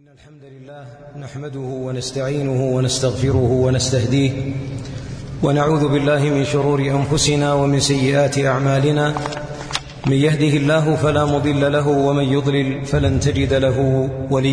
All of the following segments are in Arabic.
إن الحمد لله نحمده ونستعينه ونستغفره ونستهديه ونعوذ بالله من شرور أنفسنا ومن سيئات أعمالنا. من يهده الله فلا مضل له ومن يضلل فلن تجد له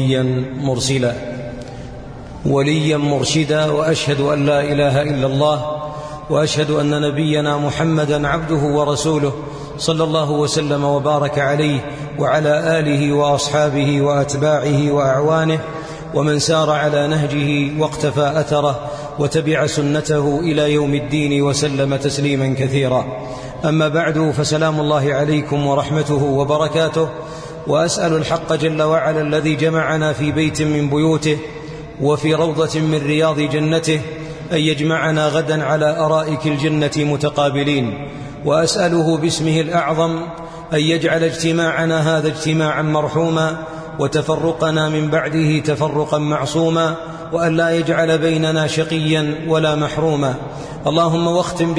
وليا مرشدا. وأشهد أن لا إله إلا الله وأشهد أن نبينا محمدا عبده ورسوله صلى الله وسلم وبارك عليه وعلى آله وأصحابه وأتباعه وأعوانه ومن سار على نهجه واقتفى أثره وتبع سنته إلى يوم الدين وسلم تسليما كثيرا. أما بعد، فسلام الله عليكم ورحمته وبركاته. وأسأل الحق جل وعلا الذي جمعنا في بيت من بيوته وفي روضة من رياض جنته أن يجمعنا غدا على أرائك الجنة متقابلين. وأسأله باسمه الأعظم أن يجعل اجتماعنا هذا اجتماعا مرحوما وتفرقنا من بعده تفرقا معصوما، وأن لا يجعل بيننا شقيا ولا محروما. اللهم واختم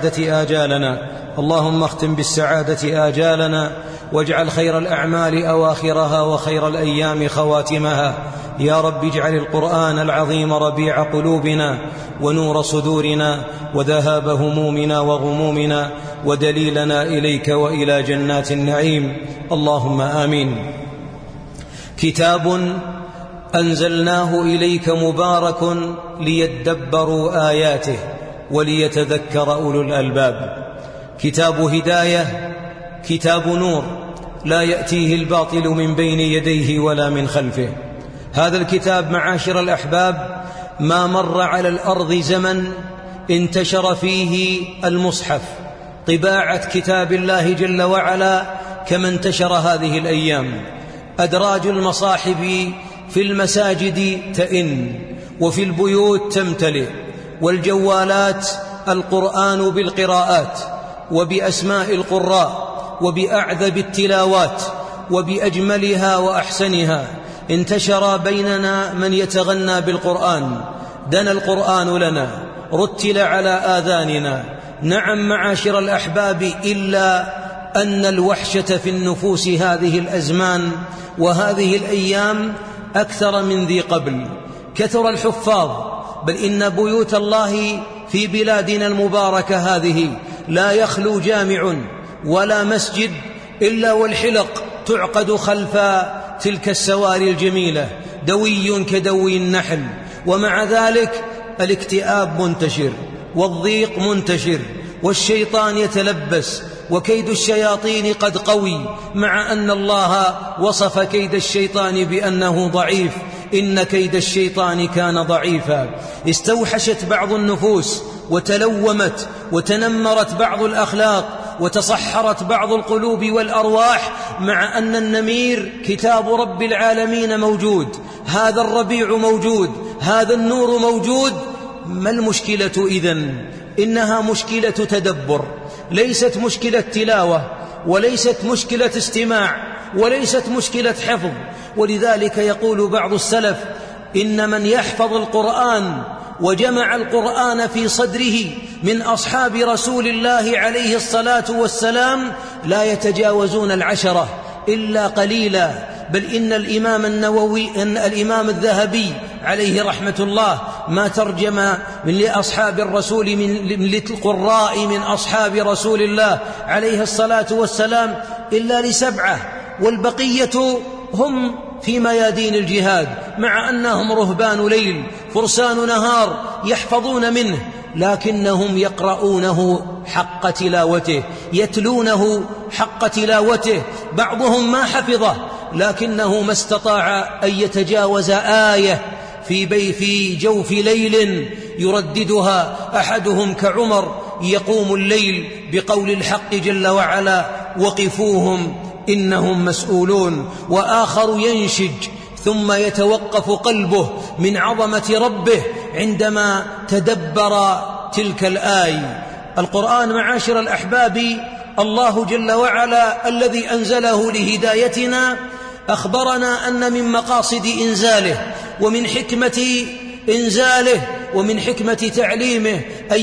بالسعادة آجالنا واجعل خير الأعمال أواخرها وخير الأيام خواتمها. يا رب اجعل القرآن العظيم ربيع قلوبنا ونور صدورنا وذهاب همومنا وغمومنا ودليلنا إليك وإلى جنات النعيم، اللهم آمين. كتاب أنزلناه إليك مبارك ليدبروا آياته وليتذكر أولو الألباب. كتاب هداية، كتاب نور، لا يأتيه الباطل من بين يديه ولا من خلفه. هذا الكتاب معاشر الأحباب ما مر على الأرض زمن انتشر فيه المصحف، طباعة كتاب الله جل وعلا كما انتشر هذه الأيام. أدراج المصاحف في المساجد تئن وفي البيوت تمتلئ، والجوالات القرآن بالقراءات وبأسماء القراء وبأعذب التلاوات وبأجملها وأحسنها. انتشر بيننا من يتغنى بالقرآن، دنا القرآن لنا، رتل على آذاننا. نعم معاشر الأحباب، إلا أن الوحشة في النفوس هذه الأزمان وهذه الأيام أكثر من ذي قبل. كثر الحفاظ، بل إن بيوت الله في بلادنا المباركة هذه لا يخلو جامع ولا مسجد إلا والحلق تعقد خلف تلك السواري الجميلة، دوي كدوي النحل. ومع ذلك الاكتئاب منتشر والضيق منتشر والشيطان يتلبس وكيد الشياطين قد قوي، مع أن الله وصف كيد الشيطان بأنه ضعيف. إن كيد الشيطان كان ضعيفا. استوحشت بعض النفوس وتلومت وتنمرت بعض الأخلاق وتصحرت بعض القلوب والأرواح، مع أن النمير كتاب رب العالمين موجود، هذا الربيع موجود، هذا النور موجود. ما المشكلة إذن؟ إنها مشكلة تدبر، ليست مشكلة تلاوة، وليست مشكلة استماع، وليست مشكلة حفظ. ولذلك يقول بعض السلف: إن من يحفظ القرآن وجمع القرآن في صدره من أصحاب رسول الله عليه الصلاة والسلام لا يتجاوزون 10 إلا قليلا. بل إن الإمام الذهبي عليه رحمة الله ما ترجم من لأصحاب الرسول من القراء من أصحاب رسول الله عليه الصلاة والسلام إلا 7، والبقية هم في ميادين الجهاد، مع أنهم رهبان ليل فرسان نهار يحفظون منه، لكنهم يقرؤونه حق تلاوته، يتلونه حق تلاوته. بعضهم ما حفظه لكنه ما استطاع أن يتجاوز آية في جوف ليل يرددها. أحدهم كعمر يقوم الليل بقول الحق جل وعلا: وقفوهم إنهم مسؤولون. وآخر ينشج ثم يتوقف قلبه من عظمة ربه عندما تدبر تلك الآية. القرآن معاشر الأحباب الله جل وعلا الذي أنزله لهدايتنا أخبرنا أن من مقاصد إنزاله ومن حكمة إنزاله ومن حكمة تعليمه أن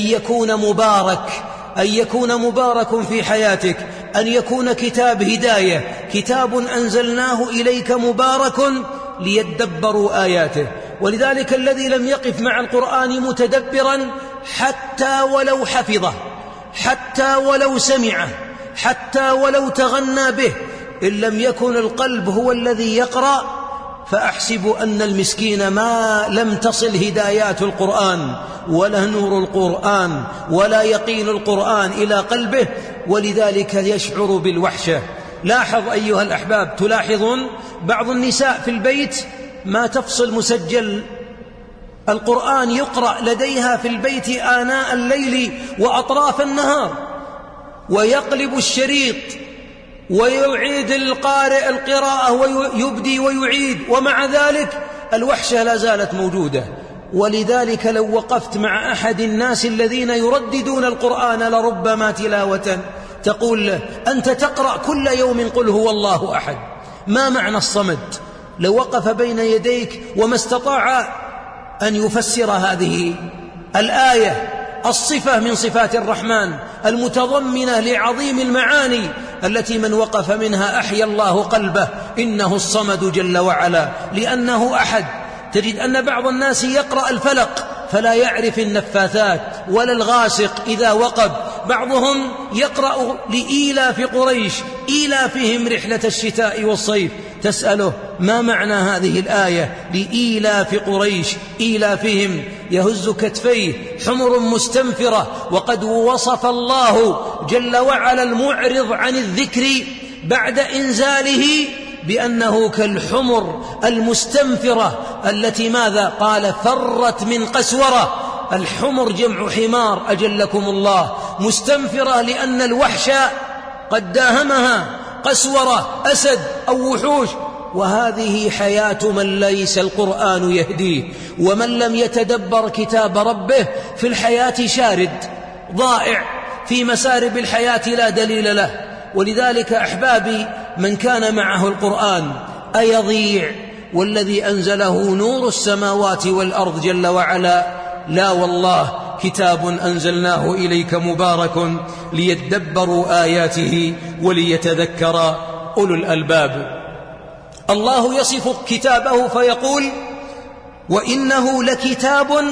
يكون مبارك في حياتك، أن يكون كتاب هداية، كتاب أنزلناه إليك مبارك ليدبروا آياته. ولذلك الذي لم يقف مع القرآن متدبرا حتى ولو حفظه، حتى ولو سمعه، حتى ولو تغنى به، إن لم يكن القلب هو الذي يقرأ، فأحسب أن المسكين ما لم تصل هدايات القرآن ولا نور القرآن ولا يقين القرآن إلى قلبه، ولذلك يشعر بالوحشة. لاحظ أيها الأحباب، تلاحظون بعض النساء في البيت ما تفصل مسجل القرآن يقرأ لديها في البيت آناء الليل وأطراف النهار، ويقلب الشريط ويعيد القارئ القراءة ويبدي ويعيد، ومع ذلك الوحشة لا زالت موجودة. ولذلك لو وقفت مع أحد الناس الذين يرددون القرآن لربما تلاوة تقول له: أنت تقرأ كل يوم قل هو الله أحد، ما معنى الصمد؟ لو وقف بين يديك وما استطاع أن يفسر هذه الآية، الصفة من صفات الرحمن المتضمنة لعظيم المعاني التي من وقف منها أحيا الله قلبه، إنه الصمد جل وعلا، لأنه أحد. تجد أن بعض الناس يقرأ الفلق فلا يعرف النفاثات ولا الغاسق إذا وقب، بعضهم يقرأ لإيلاف قريش إيلافهم رحلة الشتاء والصيف، تسأله: ما معنى هذه الآية؟ لإيلاف قريش إيلافهم، يهز كتفيه حمر مستنفرة. وقد وصف الله جل وعلا المعرض عن الذكر بعد إنزاله بأنه كالحمر المستنفرة التي ماذا؟ قال: فرت من قسورة. الحمر جمع حمار أجلكم الله، مستنفرة لأن الوحش قد داهمها، قسورة أسد أو وحوش. وهذه حياة من ليس القرآن يهديه، ومن لم يتدبر كتاب ربه في الحياة شارد ضائع في مسارب الحياة لا دليل له. ولذلك أحبابي، من كان معه القرآن أيضيع؟ والذي أنزله نور السماوات والأرض جل وعلا. لا والله، كتاب أنزلناه إليك مبارك ليدبروا آياته وليتذكر أولو الألباب. الله يصف كتابه فيقول: وإنه لكتاب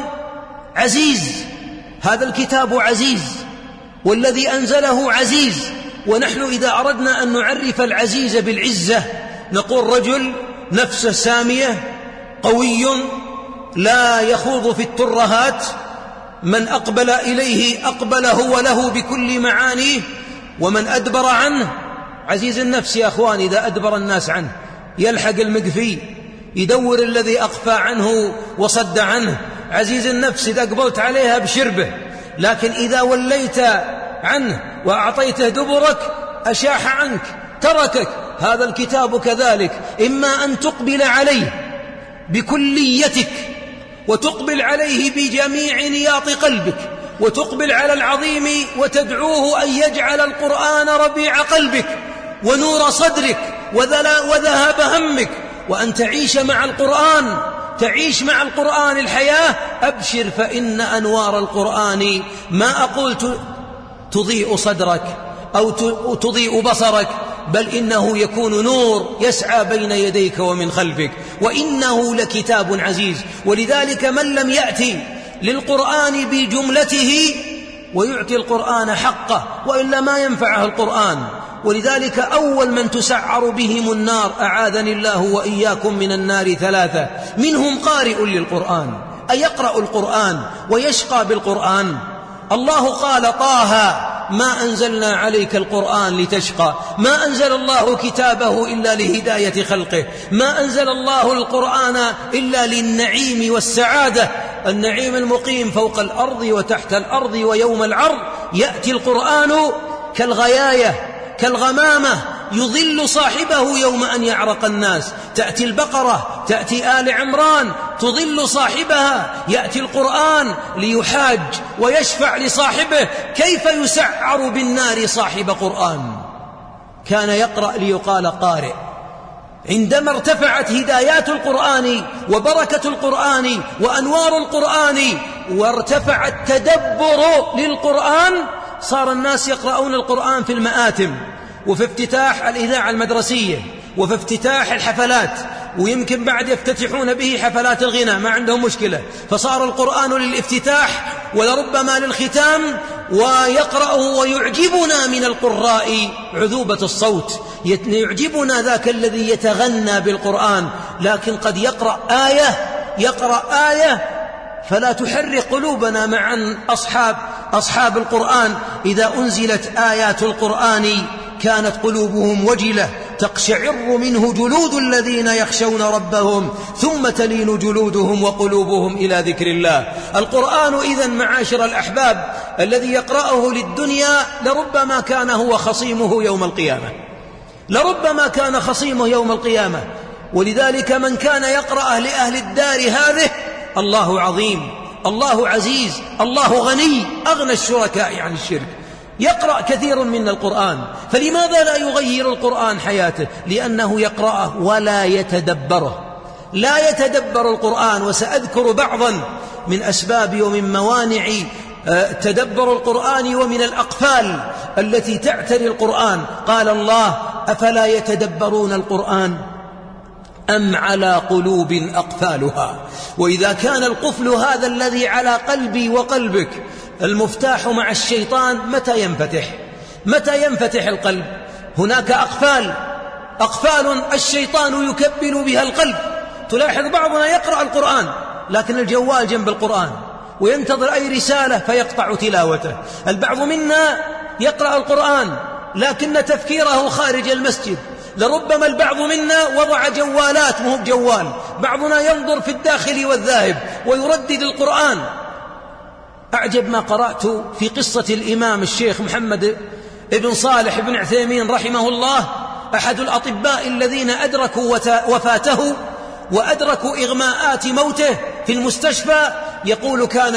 عزيز. هذا الكتاب عزيز، والذي أنزله عزيز. ونحن إذا أردنا أن نعرف العزيز بالعزة نقول: رجل نفسه سامية قوي لا يخوض في الترهات، من أقبل إليه أقبله وله بكل معانيه، ومن أدبر عنه عزيز النفس. يا أخوان، إذا أدبر الناس عنه يلحق المقفي، يدور الذي أقفى عنه وصد عنه. عزيز النفس إذا قبلت عليها بشربه، لكن إذا وليت عنه وأعطيته دبرك أشاح عنك تركك. هذا الكتاب كذلك، إما أن تقبل عليه بكليتك وتقبل عليه بجميع نياط قلبك، وتقبل على العظيم وتدعوه أن يجعل القرآن ربيع قلبك ونور صدرك وذهاب همك، وأن تعيش مع القرآن، تعيش مع القرآن الحياة. أبشر، فإن أنوار القرآن ما أقول تضيء صدرك أو تضيء بصرك، بل إنه يكون نور يسعى بين يديك ومن خلفك. وإنه لكتاب عزيز. ولذلك من لم يأتي للقرآن بجملته ويعطي القرآن حقه، وإلا ما ينفعه القرآن. ولذلك أول من تسعر بهم النار أعاذني الله وإياكم من النار ثلاثة: منهم قارئ للقرآن، أيقرأ القرآن ويشقى بالقرآن. الله قال: طه ما أنزلنا عليك القرآن لتشقى. ما أنزل الله كتابه إلا لهداية خلقه، ما أنزل الله القرآن إلا للنعيم والسعادة، النعيم المقيم فوق الأرض وتحت الأرض ويوم العرض. يأتي القرآن كالغياية كالغمامة يظل صاحبه يوم أن يعرق الناس. تأتي البقرة، تأتي آل عمران تظل صاحبها. يأتي القرآن ليحاج ويشفع لصاحبه. كيف يسعر بالنار صاحب قرآن؟ كان يقرأ ليقال قارئ. عندما ارتفعت هدايات القرآن وبركة القرآن وأنوار القرآن وارتفع التدبر للقرآن، صار الناس يقرؤون القرآن في المآتم، وفي افتتاح الإذاعة المدرسية، وفي افتتاح الحفلات، ويمكن بعد يفتتحون به حفلات الغناء، ما عندهم مشكلة. فصار القرآن للافتتاح ولربما للختام، ويقرأه ويعجبنا من القراء عذوبة الصوت، يعجبنا ذاك الذي يتغنى بالقرآن، لكن قد يقرأ آية فلا تحرق قلوبنا مع أصحاب القرآن. إذا أنزلت آيات القرآن كانت قلوبهم وجلة، تقشعر منه جلود الذين يخشون ربهم ثم تلين جلودهم وقلوبهم إلى ذكر الله. القرآن إذن معاشر الأحباب الذي يقرأه للدنيا لربما كان هو خصيمه يوم القيامة، لربما كان خصيمه يوم القيامة. ولذلك من كان يقرأه لأهل الدار هذه، الله عظيم، الله عزيز، الله غني، أغنى الشركاء عن الشرك. يقرأ كثير من القرآن، فلماذا لا يغير القرآن حياته؟ لأنه يقرأه ولا يتدبره، لا يتدبر القرآن. وسأذكر بعضا من أسباب ومن موانع تدبر القرآن ومن الأقفال التي تعتري القرآن. قال الله: أفلا يتدبرون القرآن أم على قلوب أقفالها. وإذا كان القفل هذا الذي على قلبي وقلبك المفتاح مع الشيطان، متى ينفتح القلب؟ هناك أقفال الشيطان يكبل بها القلب. تلاحظ بعضنا يقرأ القرآن لكن الجوال جنب القرآن وينتظر أي رسالة فيقطع تلاوته. البعض منا يقرأ القرآن لكن تفكيره خارج المسجد. لربما البعض منا وضع جوالات مو بجوال، بعضنا ينظر في الداخل والذاهب ويردد القرآن. أعجب ما قرأت في قصة الإمام الشيخ محمد بن صالح بن عثيمين رحمه الله، أحد الأطباء الذين أدركوا وفاته وأدركوا إغماءات موته في المستشفى. يقول: كان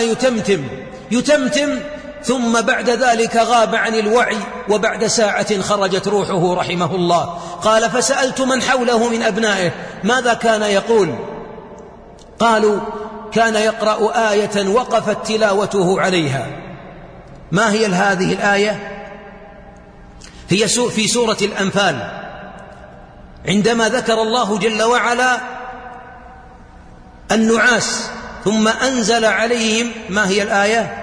يتمتم ثم بعد ذلك غاب عن الوعي، وبعد ساعة خرجت روحه رحمه الله. قال: فسألت من حوله من أبنائه ماذا كان يقول؟ قالوا: كان يقرأ آية وقفت تلاوته عليها. ما هي هذه الآية؟ هي في سورة الأنفال، عندما ذكر الله جل وعلا النعاس ثم أنزل عليهم. ما هي الآية؟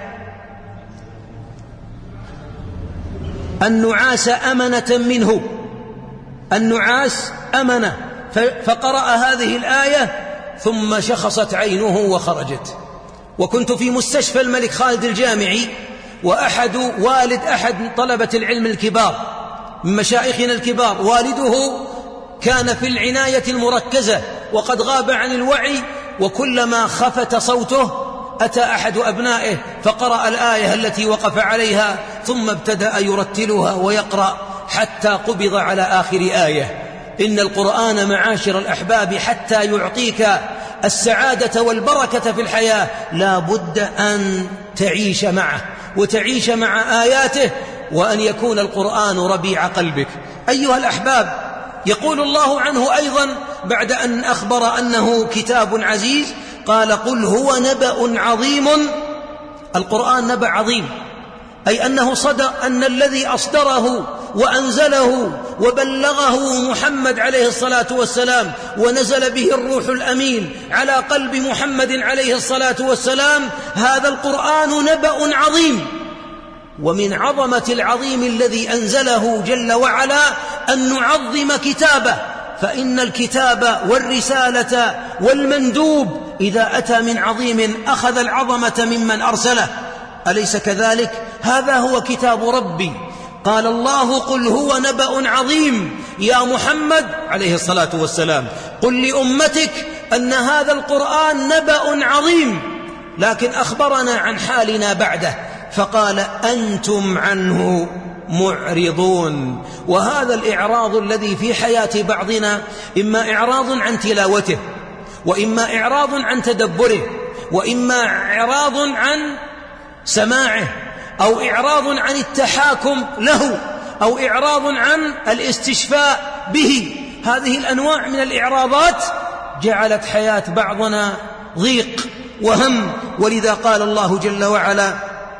النعاس أمنة منه، النعاس أمنة. فقرأ هذه الآية ثم شخصت عينه وخرجت. وكنت في مستشفى الملك خالد الجامعي، والد أحد طلبة العلم الكبار من مشايخنا الكبار، والده كان في العناية المركزة وقد غاب عن الوعي، وكلما خفت صوته أتى أحد أبنائه فقرأ الآية التي وقف عليها، ثم ابتدأ يرتلها ويقرأ حتى قبض على آخر آية. إن القرآن معاشر الأحباب حتى يعطيك السعادة والبركة في الحياة لا بد أن تعيش معه وتعيش مع آياته، وأن يكون القرآن ربيع قلبك. أيها الأحباب، يقول الله عنه أيضا بعد أن أخبر أنه كتاب عزيز، قال: قل هو نبأ عظيم. القرآن نبأ عظيم، أي أن الذي أصدره وأنزله وبلغه محمد عليه الصلاة والسلام، ونزل به الروح الأمين على قلب محمد عليه الصلاة والسلام، هذا القرآن نبأ عظيم. ومن عظمة العظيم الذي أنزله جل وعلا أن نعظم كتابه، فإن الكتاب والرسالة والمندوب إذا أتى من عظيم أخذ العظمة ممن أرسله، أليس كذلك؟ هذا هو كتاب ربي. قال الله: قل هو نبأ عظيم يا محمد عليه الصلاة والسلام، قل لأمتك أن هذا القرآن نبأ عظيم. لكن أخبرنا عن حالنا بعده فقال: أنتم عنه معرضون. وهذا الإعراض الذي في حياة بعضنا إما إعراض عن تلاوته، وإما إعراض عن تدبره، وإما إعراض عن سماعه، أو إعراض عن التحاكم له، أو إعراض عن الاستشفاء به. هذه الأنواع من الإعراضات جعلت حياة بعضنا ضيق وهم. ولذا قال الله جل وعلا: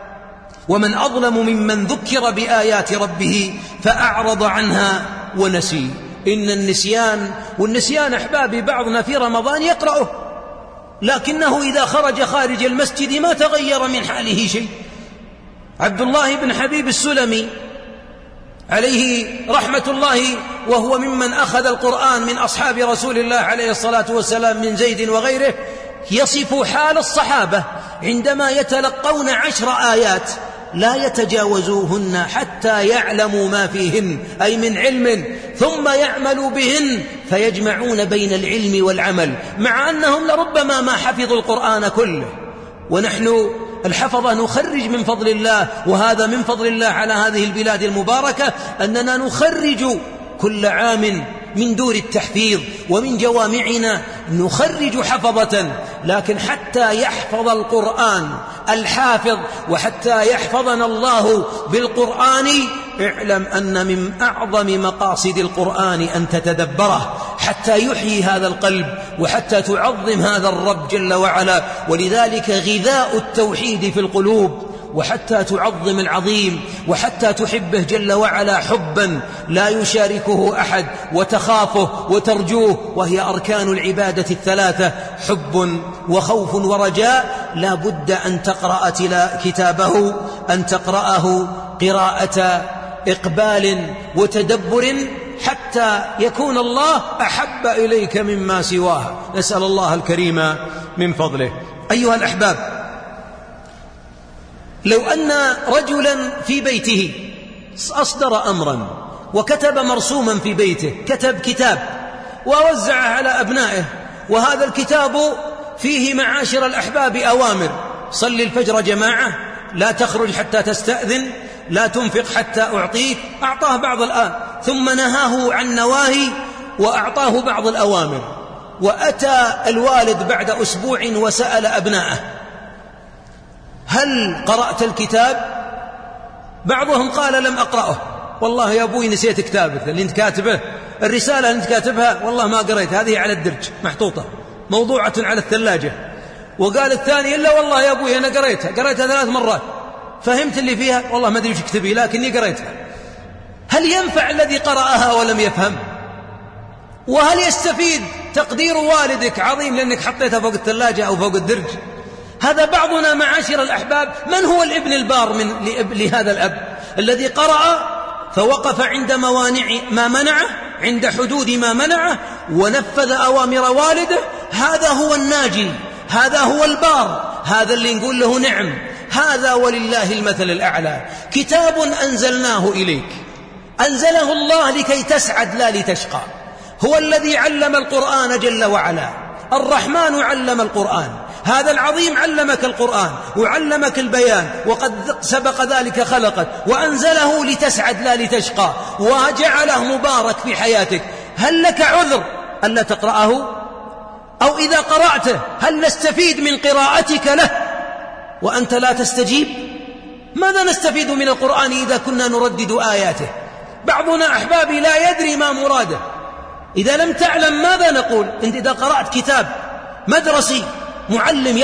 ومن أظلم ممن ذكر بآيات ربه فأعرض عنها ونسي. إن والنسيان أحبابي بعضنا في رمضان يقرأه، لكنه إذا خارج المسجد ما تغير من حاله شيء. عبد الله بن حبيب السلمي عليه رحمة الله، وهو ممن أخذ القرآن من أصحاب رسول الله عليه الصلاة والسلام من زيد وغيره، يصف حال الصحابة عندما يتلقون 10 آيات لا يتجاوزوهن حتى يعلموا ما فيهن، أي من علم، ثم يعملوا بهن، فيجمعون بين العلم والعمل، مع أنهم لربما ما حفظوا القرآن كله. ونحن الحفظة نخرج من فضل الله، وهذا من فضل الله على هذه البلاد المباركة، أننا نخرج كل عام من دور التحفيظ ومن جوامعنا نخرج حفظة. لكن حتى يحفظ القرآن الحافظ وحتى يحفظنا الله بالقرآن، اعلم أن من أعظم مقاصد القرآن أن تتدبره حتى يحيي هذا القلب وحتى تعظم هذا الرب جل وعلا. ولذلك غذاء التوحيد في القلوب، وحتى تعظم العظيم وحتى تحبه جل وعلا حبا لا يشاركه أحد، وتخافه وترجوه، وهي أركان العبادة الثلاثة: حب وخوف ورجاء. لا بد أن تقرأ كتابه، أن تقرأه قراءة إقبال وتدبر، حتى يكون الله أحب إليك مما سواه. نسأل الله الكريم من فضله. أيها الأحباب، لو أن رجلا في بيته أصدر أمرا وكتب مرسوما في بيته، كتب كتاب ووزعه على أبنائه، وهذا الكتاب فيه معاشر الأحباب أوامر: صل الفجر جماعة، لا تخرج حتى تستأذن، لا تنفق حتى أعطيك. أعطاه بعض ثم نهاه عن نواهي وأعطاه بعض الأوامر. وأتى الوالد بعد أسبوع وسأل أبنائه: هل قرأت الكتاب؟ بعضهم قال: لم أقرأه، والله يا أبوي نسيت كتابك اللي أنت كاتبه، الرسالة اللي أنت كاتبها والله ما قريتها، هذه على الدرج محطوطة موضوعة على الثلاجة. وقال الثاني: إلا والله يا أبوي أنا قريتها 3 مرات، فهمت اللي فيها، والله ما أدري وش كتبي لكني قريتها. هل ينفع الذي قرأها ولم يفهم؟ وهل يستفيد تقدير والدك عظيم لأنك حطيتها فوق الثلاجة أو فوق الدرج؟ هذا بعضنا معاشر الأحباب. من هو الابن البار لهذا الأب الذي قرأ فوقف عند موانع ما منعه، عند حدود ما منعه، ونفذ أوامر والده؟ هذا هو الناجي، هذا هو البار، هذا اللي نقول له نعم. هذا ولله المثل الأعلى. كتاب أنزلناه إليك، أنزله الله لكي تسعد لا لتشقى. هو الذي علم القرآن جل وعلا، الرحمن علم القرآن، هذا العظيم علمك القرآن وعلمك البيان، وقد سبق ذلك خلقك، وأنزله لتسعد لا لتشقى، وجعله مبارك في حياتك. هل لك عذر ألا تقرأه؟ أو إذا قرأته هل نستفيد من قراءتك له وأنت لا تستجيب؟ ماذا نستفيد من القرآن إذا كنا نردد آياته؟ بعضنا أحبابي لا يدري ما مراده. إذا لم تعلم ماذا نقول؟ أنت إذا قرأت كتاب مدرسي معلم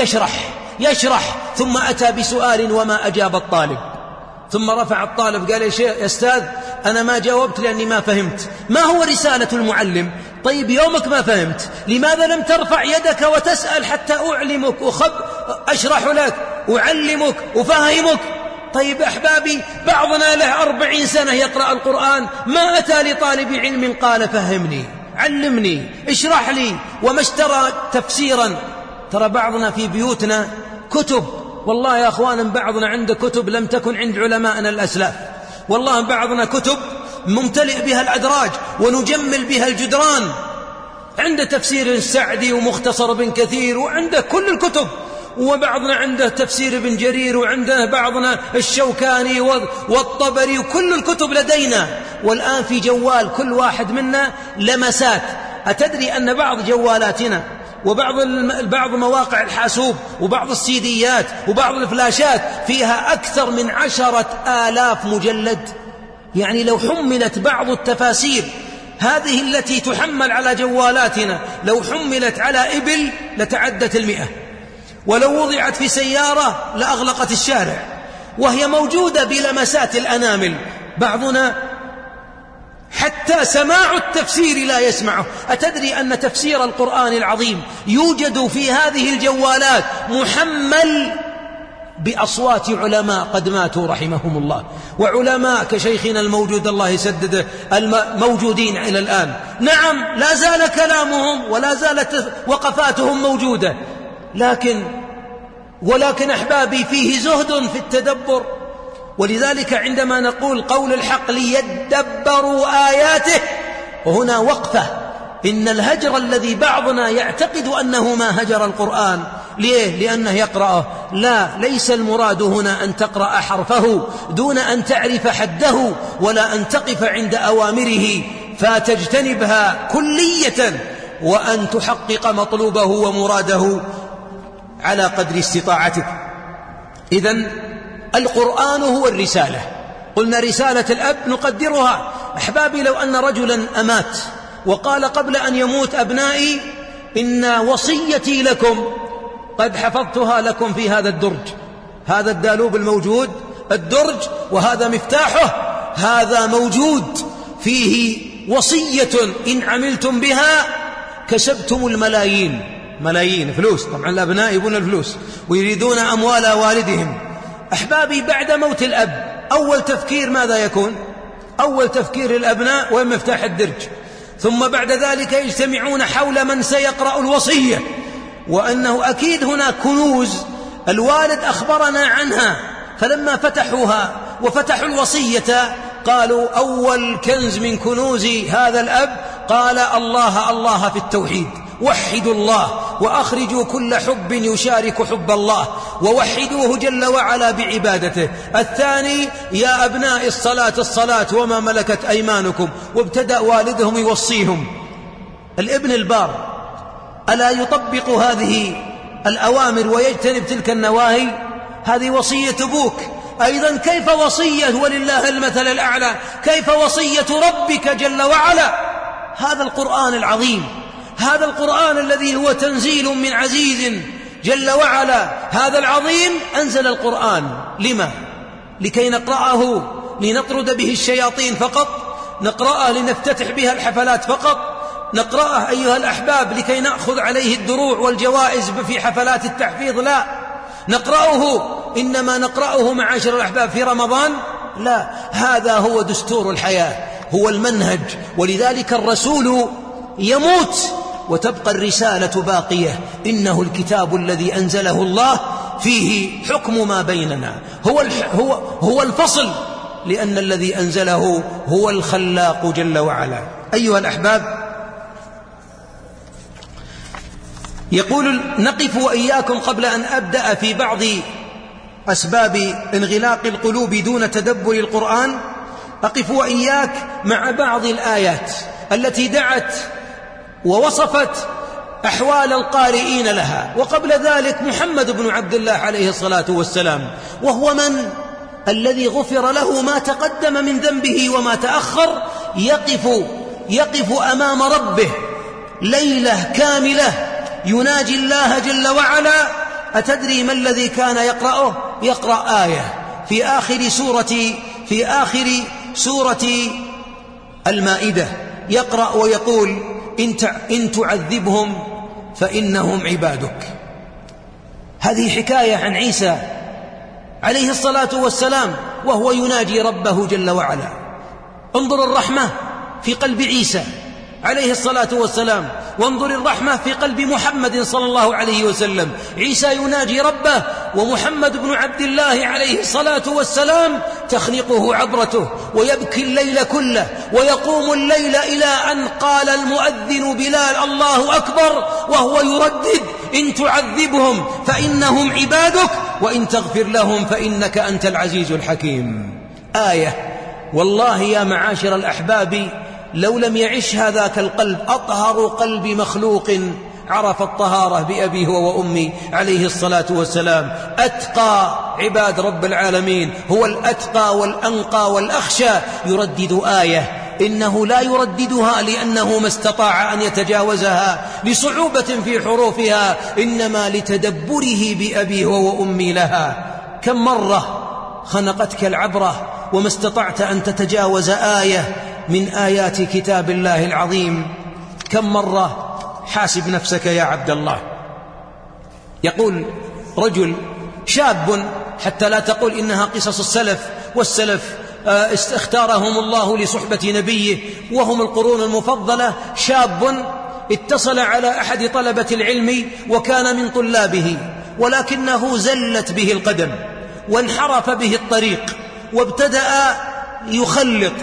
يشرح ثم أتى بسؤال وما أجاب الطالب، ثم رفع الطالب قال: يا أستاذ أنا ما جاوبت لأني ما فهمت. ما هو رسالة المعلم؟ طيب يومك ما فهمت، لماذا لم ترفع يدك وتسأل حتى أعلمك أشرح لك أعلمك أفهمك؟ طيب أحبابي، بعضنا له 40 سنة يقرأ القرآن، ما أتى لطالب علم قال: فهمني، علمني، اشرح لي، وما اشترى تفسيرا. ترى بعضنا في بيوتنا كتب، والله يا أخوان بعضنا عنده كتب لم تكن عند علماءنا الأسلاف. والله بعضنا كتب ممتلئ بها الأدراج ونجمل بها الجدران، عنده تفسير السعدي ومختصر بن كثير وعنده كل الكتب، وبعضنا عنده تفسير ابن جرير، وعنده بعضنا الشوكاني والطبري، وكل الكتب لدينا. والآن في جوال كل واحد منا لمسات. أتدري أن بعض جوالاتنا وبعض مواقع الحاسوب وبعض السيديات وبعض الفلاشات فيها أكثر من 10,000 مجلد؟ يعني لو حملت بعض التفاسير هذه التي تحمل على جوالاتنا، لو حملت على إبل لتعدت 100، ولو وضعت في سيارة لأغلقت الشارع، وهي موجودة بلمسات الأنامل. بعضنا حتى سماع التفسير لا يسمعه. أتدري أن تفسير القرآن العظيم يوجد في هذه الجوالات محمل بأصوات علماء قد ماتوا رحمهم الله، وعلماء كشيخنا الموجود الله يسدده الموجودين إلى الآن. نعم، لا زال كلامهم ولا زالت وقفاتهم موجودة، ولكن أحبابي فيه زهد في التدبر. ولذلك عندما نقول قول الحق ليدبروا آياته، وهنا وقفة. إن الهجر الذي بعضنا يعتقد أنه ما هجر القرآن، ليه؟ لأنه يقرأه. لا، ليس المراد هنا أن تقرأ حرفه دون أن تعرف حده، ولا أن تقف عند أوامره فتجتنبها كلية، وأن تحقق مطلوبه ومراده على قدر استطاعتك. إذن القرآن هو الرسالة. قلنا رسالة الأب نقدرها. أحبابي، لو أن رجلا أمات وقال قبل أن يموت: أبنائي، إن وصيتي لكم قد حفظتها لكم في هذا الدرج، هذا الدالوب الموجود، الدرج، وهذا مفتاحه، هذا موجود فيه وصية إن عملتم بها كسبتم الملايين، ملايين فلوس. طبعا الأبناء يبون الفلوس ويريدون أموال والدهم. أحبابي، بعد موت الأب أول تفكير ماذا يكون؟ أول تفكير الأبناء وين مفتاح الدرج، ثم بعد ذلك يجتمعون حول من سيقرأ الوصية، وأنه أكيد هناك كنوز الوالد أخبرنا عنها. فلما فتحوها وفتحوا الوصية قالوا: أول كنز من كنوز هذا الأب، قال: الله في التوحيد، وحدوا الله وأخرجوا كل حب يشارك حب الله، ووحدوه جل وعلا بعبادته. الثاني: يا أبناء الصلاة وما ملكت أيمانكم. وابتدأ والدهم يوصيهم. الابن البار ألا يطبق هذه الأوامر ويجتنب تلك النواهي؟ هذه وصية أبوك. أيضا كيف وصية، ولله المثل الأعلى، كيف وصية ربك جل وعلا؟ هذا القرآن العظيم، هذا القرآن الذي هو تنزيل من عزيز جل وعلا، هذا العظيم أنزل القرآن. لما؟ لكي نقرأه لنطرد به الشياطين فقط؟ نقرأه لنفتتح بها الحفلات فقط؟ نقرأه أيها الأحباب لكي نأخذ عليه الدروع والجوائز في حفلات التحفيظ؟ لا. نقرأه إنما نقرأه معاشر الأحباب في رمضان؟ لا، هذا هو دستور الحياة، هو المنهج. ولذلك الرسول يموت وتبقى الرسالة باقية. إنه الكتاب الذي أنزله الله، فيه حكم ما بيننا، هو الفصل، لأن الذي أنزله هو الخلاق جل وعلا. أيها الأحباب، يقول: نقف وإياكم قبل أن أبدأ في بعض أسباب انغلاق القلوب دون تدبر القرآن، أقف وإياك مع بعض الآيات التي دعت ووصفت أحوال القارئين لها. وقبل ذلك محمد بن عبد الله عليه الصلاة والسلام، وهو من الذي غفر له ما تقدم من ذنبه وما تأخر، يقف أمام ربه ليلة كاملة يناجي الله جل وعلا. أتدري ما الذي كان يقرأه؟ يقرأ آية في آخر سورة المائدة، يقرأ ويقول: إن تعذبهم فإنهم عبادك. هذه حكاية عن عيسى عليه الصلاة والسلام وهو يناجي ربه جل وعلا. انظر الرحمة في قلب عيسى عليه الصلاة والسلام، وانظر الرحمة في قلب محمد صلى الله عليه وسلم. عيسى يناجي ربه، ومحمد بن عبد الله عليه الصلاة والسلام تخنقه عبرته، ويبكي الليل كله، ويقوم الليل إلى أن قال المؤذن بلال: الله أكبر، وهو يردد: إن تعذبهم فإنهم عبادك، وإن تغفر لهم فإنك أنت العزيز الحكيم. آية. والله يا معاشر الأحباب، لو لم يعش هذاك القلب، أطهر قلب مخلوق عرف الطهارة بأبيه وأمي عليه الصلاة والسلام، أتقى عباد رب العالمين، هو الأتقى والأنقى والأخشى، يردد آية. إنه لا يرددها لأنه ما استطاع أن يتجاوزها لصعوبة في حروفها، إنما لتدبره بأبيه وأمي لها. كم مرة خنقتك العبرة وما استطعت أن تتجاوز آية من آيات كتاب الله العظيم. كم مرة حاسب نفسك يا عبد الله. يقول رجل شاب، حتى لا تقول إنها قصص السلف، والسلف اختارهم الله لصحبة نبيه وهم القرون المفضلة. شاب اتصل على أحد طلبة العلم وكان من طلابه، ولكنه زلت به القدم وانحرف به الطريق، وابتدأ يخلط،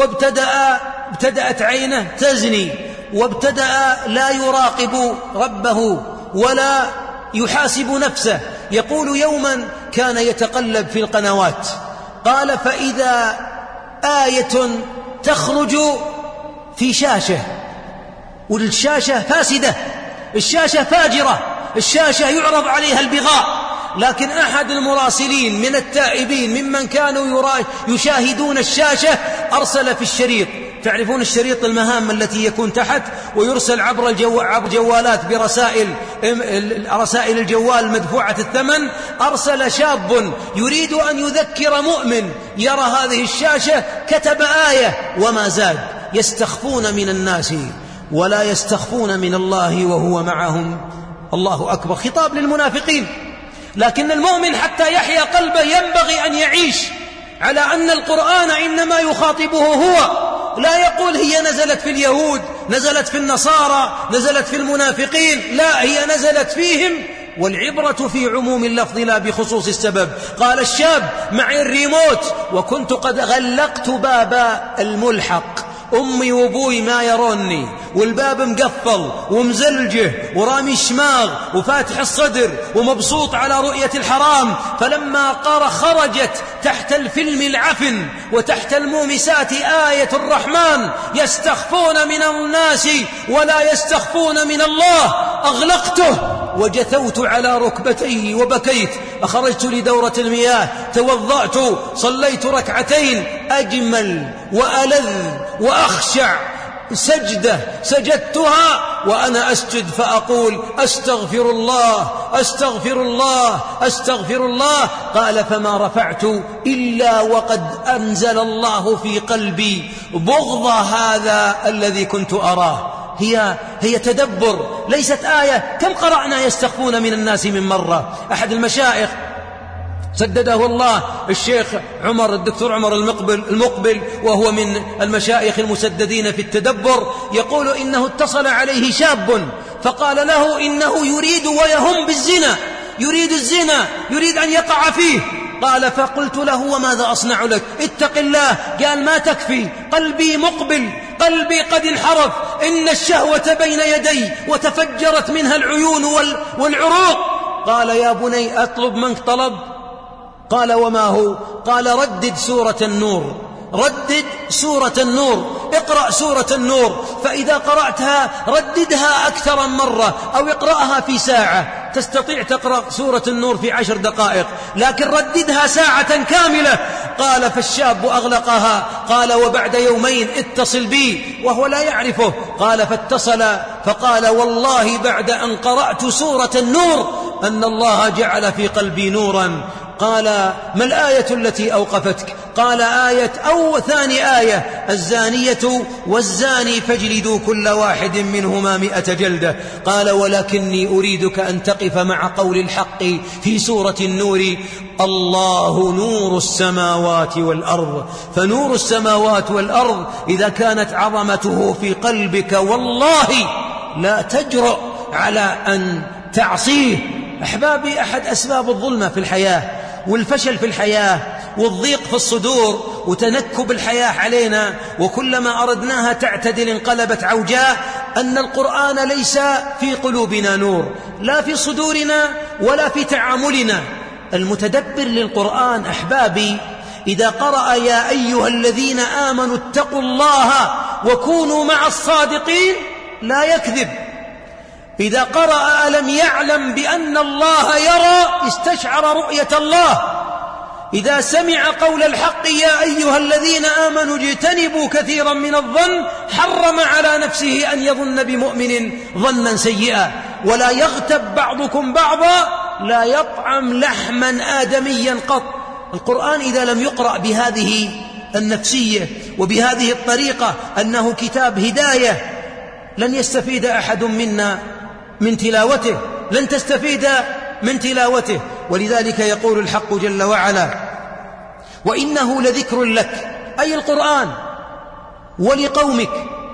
وابتدأت عينه تزني، وابتدأ لا يراقب ربه ولا يحاسب نفسه. يقول يوما كان يتقلب في القنوات، قال فإذا آية تخرج في شاشة، والشاشة فاسدة، الشاشة فاجرة، الشاشة يعرض عليها البغاء، لكن أحد المراسلين من التائبين ممن كانوا يشاهدون الشاشة أرسل في الشريط. تعرفون الشريط المهام التي يكون تحت ويرسل عبر جوالات برسائل الجوال مدفوعة الثمن. أرسل شاب يريد أن يذكر مؤمن يرى هذه الشاشة، كتب آية وما زاد: يستخفون من الناس ولا يستخفون من الله وهو معهم. الله أكبر. خطاب للمنافقين. لكن المؤمن حتى يحيا قلبه ينبغي أن يعيش على أن القرآن إنما يخاطبه هو، لا يقول هي نزلت في اليهود، نزلت في النصارى، نزلت في المنافقين، لا، هي نزلت فيهم، والعبرة في عموم اللفظ لا بخصوص السبب. قال الشاب: معي الريموت وكنت قد غلقت باب الملحق، أمي وأبوي ما يروني، والباب مقفل ومزلجه ورامي الشماغ وفاتح الصدر ومبسوط على رؤية الحرام. فلما خرجت تحت الفيلم العفن وتحت المومسات آية الرحمن: يستخفون من الناس ولا يستخفون من الله، أغلقته وجثوت على ركبتيه وبكيت. أخرجت لدورة المياه، توضأت، صليت ركعتين، أجمل وألذ وأخشع سجدة سجدتها وأنا أسجد فأقول: أستغفر الله أستغفر الله أستغفر الله. قال: فما رفعت إلا وقد أنزل الله في قلبي بغض هذا الذي كنت أراه. هي تدبر، ليست آية. كم قرأنا يستخفون من الناس من مرة؟ أحد المشايخ سدده الله، الشيخ عمر، الدكتور عمر المقبل، وهو من المشايخ المسددين في التدبر، يقول إنه اتصل عليه شاب فقال له إنه يريد ويهم بالزنا، يريد الزنا، يريد أن يقع فيه. قال: فقلت له: وماذا أصنع لك؟ اتق الله. قال: ما تكفي، قلبي مقبل، قلبي قد انحرف، إن الشهوة بين يدي وتفجرت منها العيون والعروق. قال: يا بني أطلب منك طلب. قال: وما هو؟ قال: ردد سورة النور، ردد سورة النور، اقرأ سورة النور، فإذا قرأتها رددها أكثر من مرة، أو اقرأها في ساعة. تستطيع تقرأ سورة النور في 10 دقائق، لكن رددها ساعة كاملة. قال: فالشاب أغلقها. قال: وبعد يومين اتصل بي، وهو لا يعرفه. قال: فاتصل فقال: والله بعد أن قرأت سورة النور أن الله جعل في قلبي نورا. قال: ما الآية التي أوقفتك؟ قال: ثاني آية: الزانية والزاني فاجلدوا كل واحد منهما 100 جلدة. قال: ولكني أريدك أن تقف مع قول الحق في سورة النور: الله نور السماوات والأرض. فنور السماوات والأرض إذا كانت عظمته في قلبك والله لا تجرؤ على أن تعصيه. أحبابي، أحد أسباب الظلمة في الحياة والفشل في الحياة والضيق في الصدور وتنكب الحياة علينا، وكلما أردناها تعتدل انقلبت عوجاء، أن القرآن ليس في قلوبنا نور، لا في صدورنا ولا في تعاملنا. المتدبر للقرآن أحبابي إذا قرأ: يا أيها الذين آمنوا اتقوا الله وكونوا مع الصادقين، لا يكذب. إذا قرأ: ألم يعلم بأن الله يرى، استشعر رؤية الله. إذا سمع قول الحق: يا أيها الذين آمنوا اجتنبوا كثيرا من الظن، حرم على نفسه أن يظن بمؤمن ظنا سيئا. ولا يغتب بعضكم بعضا، لا يطعم لحما آدميا قط. القرآن إذا لم يقرأ بهذه النفسية وبهذه الطريقة أنه كتاب هداية، لن يستفيد أحد منا من تلاوته، لن تستفيد من تلاوته. ولذلك يقول الحق جل وعلا: وإنه لذكر لك، أي القرآن، ولقومك،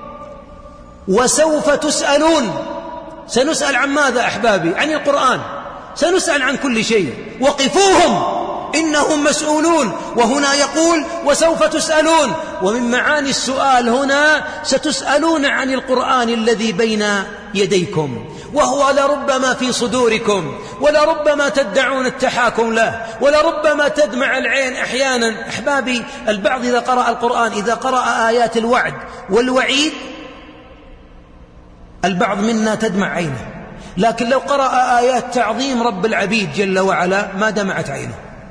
وسوف تسألون. سنسأل عن ماذا أحبابي؟ عن القرآن، سنسأل عن كل شيء. وقفوهم إنهم مسؤولون. وهنا يقول وسوف تسألون، ومن معاني السؤال هنا ستسألون عن القرآن الذي بين يديكم، وهو لربما في صدوركم، ولربما تدعون التحاكم له، ولربما تدمع العين أحيانا. أحبابي، البعض إذا قرأ القرآن، إذا قرأ آيات الوعد والوعيد، البعض منا تدمع عينه، لكن لو قرأ آيات تعظيم رب العبيد جل وعلا ما دمعت عينه.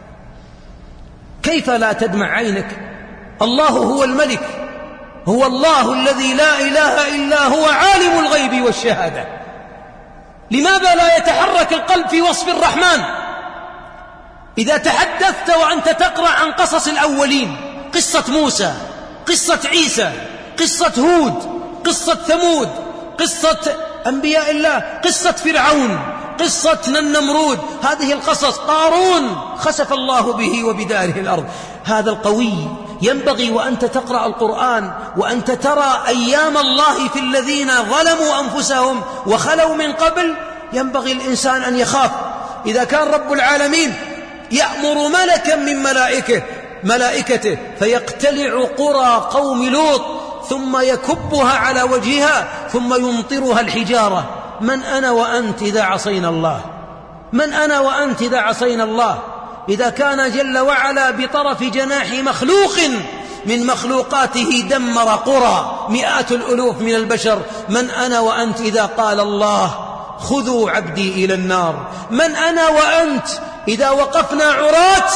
كيف لا تدمع عينك؟ الله هو الملك، هو الله الذي لا إله إلا هو، عالم الغيب والشهادة. لماذا لا يتحرك القلب في وصف الرحمن؟ إذا تحدثت وأنت تقرأ عن قصص الأولين، قصة موسى، قصة عيسى، قصة هود، قصة ثمود، قصة أنبياء الله، قصة فرعون، قصة النمرود، هذه القصص، قارون خسف الله به وبداره الأرض. هذا القوي ينبغي وأنت تقرأ القرآن وأنت ترى أيام الله في الذين ظلموا أنفسهم وخلوا من قبل، ينبغي الإنسان أن يخاف. إذا كان رب العالمين يأمر ملكا من ملائكته فيقتلع قرى قوم لوط ثم يكبها على وجهها ثم يمطرها الحجارة، من أنا وأنت إذا عصينا الله؟ من أنا وأنت إذا عصينا الله؟ إذا كان جل وعلا بطرف جناح مخلوق من مخلوقاته دمر قرى مئات الألوف من البشر، من أنا وأنت إذا قال الله خذوا عبدي إلى النار؟ من أنا وأنت إذا وقفنا عراة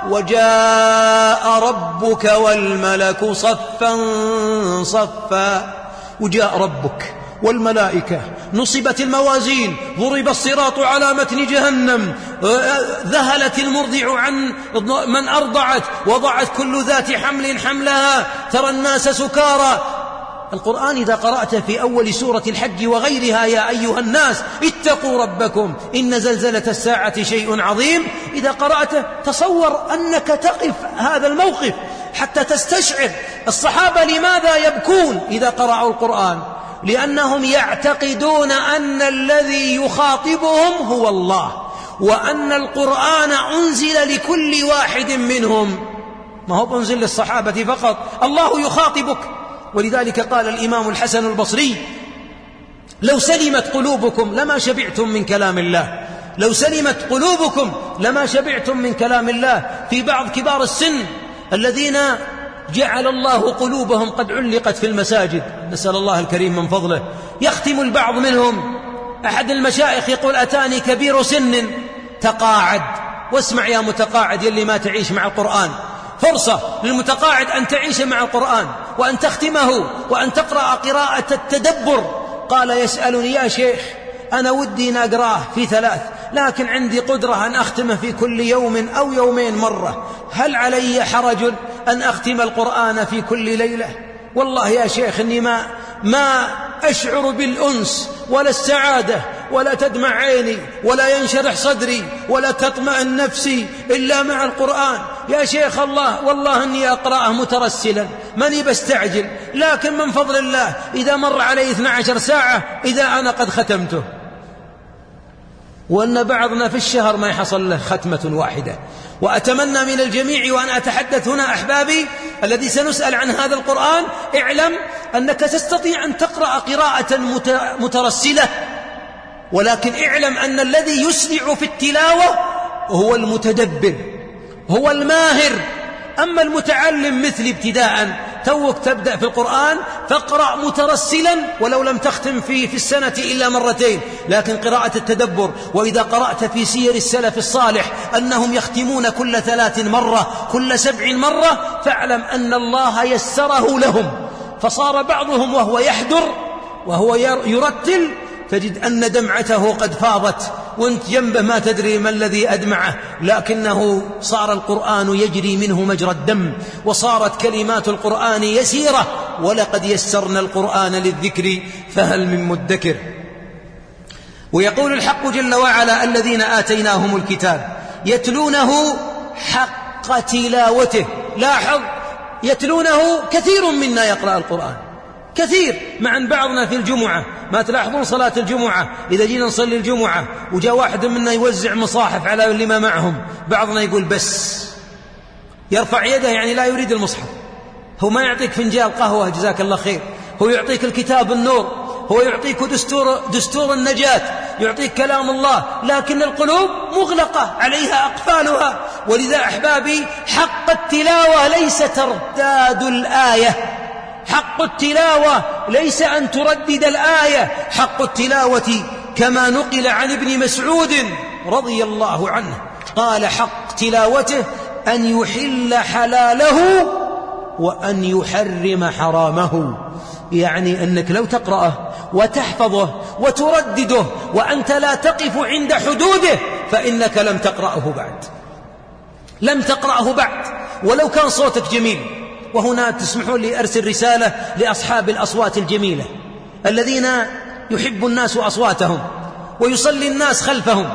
وجاء ربك والملك صفا صفا؟ وجاء ربك والملائكة، نصبت الموازين، ضرب الصراط على متن جهنم، ذهلت المرضع عن من أرضعت، وضعت كل ذات حمل حملها، ترى الناس سكارى. القرآن إذا قرأت في أول سورة الحج وغيرها يا أيها الناس اتقوا ربكم إن زلزلة الساعة شيء عظيم، إذا قرأته تصور أنك تقف هذا الموقف حتى تستشعر. الصحابة لماذا يبكون إذا قرأوا القرآن؟ لأنهم يعتقدون أن الذي يخاطبهم هو الله، وأن القرآن أنزل لكل واحد منهم، ما هو أنزل للصحابة فقط، الله يخاطبك. ولذلك قال الإمام الحسن البصري: لو سلمت قلوبكم لما شبعتم من كلام الله، لو سلمت قلوبكم لما شبعتم من كلام الله. في بعض كبار السن الذين جعل الله قلوبهم قد علقت في المساجد، نسأل الله الكريم من فضله، يختم البعض منهم. أحد المشايخ يقول: أتاني كبير سن تقاعد. واسمع يا متقاعد يلي ما تعيش مع القرآن، فرصة للمتقاعد أن تعيش مع القرآن وأن تختمه وأن تقرأ قراءة التدبر. قال يسألني: يا شيخ أنا ودي نقراه في 3، لكن عندي قدرة أن أختمه في كل يوم أو يومين مرة، هل علي حرج أن أختم القرآن في كل ليلة؟ والله يا شيخ إني ما أشعر بالأنس ولا السعادة، ولا تدمع عيني ولا ينشرح صدري ولا تطمئن نفسي إلا مع القرآن. يا شيخ الله والله أني أقرأه مترسلا، ماني بستعجل، لكن من فضل الله إذا مر علي 12 ساعة إذا أنا قد ختمته. وأن بعضنا في الشهر ما يحصل له ختمة واحدة. وأتمنى من الجميع وأن أتحدث هنا أحبابي الذي سنسأل عن هذا القرآن، اعلم أنك تستطيع أن تقرأ قراءة مترسلة، ولكن اعلم أن الذي يسرع في التلاوة هو المتدبر، هو الماهر. أما المتعلم مثل ابتداء توك تبدأ في القرآن فاقرأ مترسلا ولو لم تختم في السنة إلا 2 لكن قراءة التدبر. وإذا قرأت في سير السلف الصالح أنهم يختمون كل 3 مرة، كل 7 مرة، فاعلم أن الله يسره لهم، فصار بعضهم وهو يحدر وهو يرتل تجد أن دمعته قد فاضت وانت جنبه ما تدري ما الذي أدمعه، لكنه صار القرآن يجري منه مجرى الدم، وصارت كلمات القرآن يسيرة. ولقد يسرنا القرآن للذكر فهل من مدكر. ويقول الحق جل وعلا: الذين آتيناهم الكتاب يتلونه حق تلاوته. لاحظ، يتلونه، كثير منا يقرأ القرآن، كثير، مع أن بعضنا في الجمعة ما تلاحظون صلاة الجمعة إذا جينا نصلي الجمعة وجاء واحد منا يوزع مصاحف على اللي ما معهم، بعضنا يقول بس، يرفع يده يعني لا يريد المصحف. هو ما يعطيك فنجان قهوة جزاك الله خير، هو يعطيك الكتاب النور، هو يعطيك دستور النجاة، يعطيك كلام الله، لكن القلوب مغلقة عليها أقفالها. ولذا أحبابي حق التلاوة ليس ترداد الآية، حق التلاوة ليس أن تردد الآية، حق التلاوة كما نقل عن ابن مسعود رضي الله عنه قال: حق تلاوته أن يحل حلاله وأن يحرم حرامه. يعني أنك لو تقرأه وتحفظه وتردده وأنت لا تقف عند حدوده فإنك لم تقرأه بعد، لم تقرأه بعد، ولو كان صوتك جميل. وهنا تسمحون لي أرسل رسالة لأصحاب الأصوات الجميلة الذين يحب الناس أصواتهم ويصلي الناس خلفهم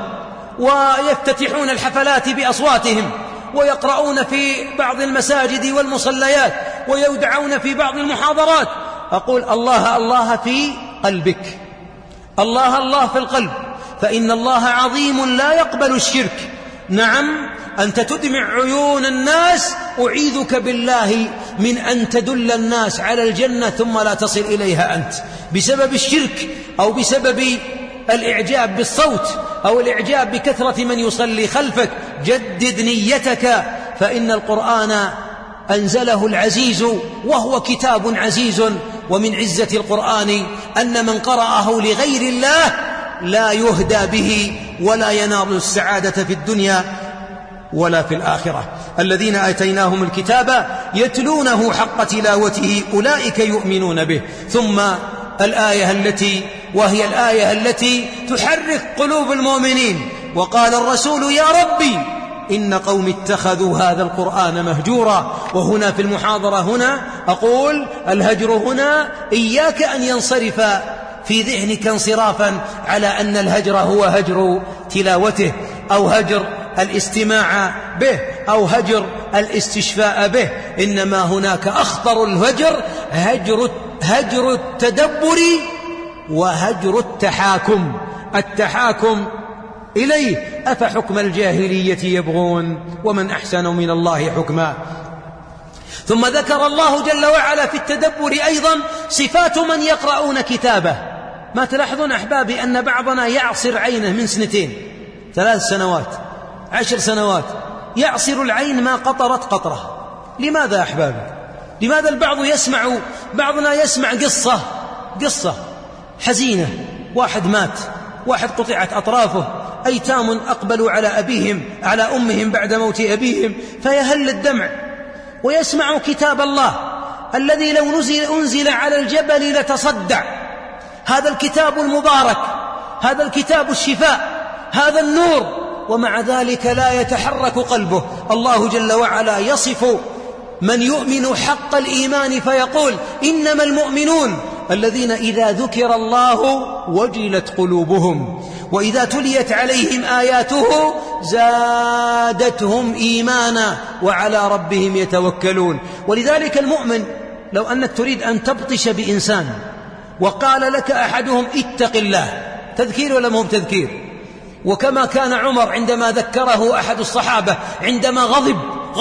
ويفتتحون الحفلات بأصواتهم ويقرؤون في بعض المساجد والمصليات ويدعون في بعض المحاضرات. أقول: الله الله في قلبك، الله الله في القلب، فإن الله عظيم لا يقبل الشرك. نعم، أنت تدمع عيون الناس، أعيذك بالله من أن تدل الناس على الجنة ثم لا تصل إليها أنت بسبب الشرك أو بسبب الإعجاب بالصوت أو الإعجاب بكثرة من يصلي خلفك. جدد نيتك، فإن القرآن أنزله العزيز وهو كتاب عزيز. ومن عزة القرآن أن من قرأه لغير الله لا يهدى به ولا ينال السعادة في الدنيا ولا في الآخرة. الذين آتيناهم الكتاب يتلونه حق تلاوته أولئك يؤمنون به. ثم الآية وهي الآية التي تحرك قلوب المؤمنين: وقال الرسول يا ربي إن قوم اتخذوا هذا القرآن مهجورا. وهنا في المحاضرة هنا أقول: الهجر هنا إياك أن ينصرف في ذهنك انصرافا على أن الهجر هو هجر تلاوته أو هجر الاستماع به أو هجر الاستشفاء به، إنما هناك أخطر الهجر هجر التدبر وهجر التحاكم. التحاكم إليه: أفحكم الجاهلية يبغون ومن أحسن من الله حكما. ثم ذكر الله جل وعلا في التدبر أيضا صفات من يقرؤون كتابه. ما تلاحظون أحبابي أن بعضنا يعصر عينه من 2 3 سنوات 10 سنوات، يعصر العين ما قطرت قطرة. لماذا أحبابي؟ لماذا بعضنا يسمع قصة حزينة، واحد مات، واحد قطعت أطرافه، أيتام أقبلوا على أمهم بعد موت أبيهم فيهل الدمع، ويسمع كتاب الله الذي لو أنزل على الجبل لتصدع. هذا الكتاب المبارك، هذا الكتاب الشفاء، هذا النور، ومع ذلك لا يتحرك قلبه. الله جل وعلا يصف من يؤمن حق الإيمان فيقول: إنما المؤمنون الذين إذا ذكر الله وجلت قلوبهم وإذا تليت عليهم آياته زادتهم إيمانا وعلى ربهم يتوكلون. ولذلك المؤمن لو أنك تريد أن تبطش بإنسان وقال لك أحدهم اتق الله، تذكير ولا مو تذكير؟ وكما كان عمر عندما ذكره أحد الصحابة عندما غضب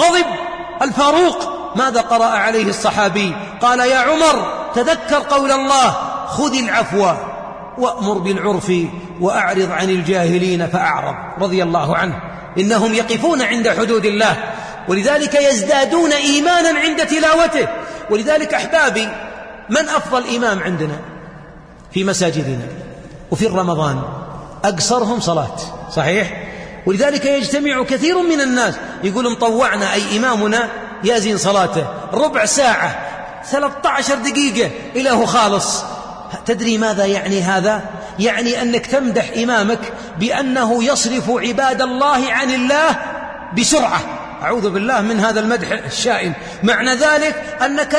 الفاروق، ماذا قرأ عليه الصحابي؟ قال: يا عمر تذكر قول الله: خذ العفو وأمر بالعرف وأعرض عن الجاهلين فأعرض. رضي الله عنه. إنهم يقفون عند حدود الله، ولذلك يزدادون إيمانا عند تلاوته. ولذلك أحبابي، من أفضل إمام عندنا في مساجدنا وفي رمضان؟ أقصرهم صلاة، صحيح؟ ولذلك يجتمع كثير من الناس يقول مطوعنا أي إمامنا يزين صلاته ربع ساعة 13 دقيقة إلى هو خالص. تدري ماذا يعني هذا؟ يعني أنك تمدح إمامك بأنه يصرف عباد الله عن الله بسرعة. أعوذ بالله من هذا المدح الشائن. معنى ذلك أنك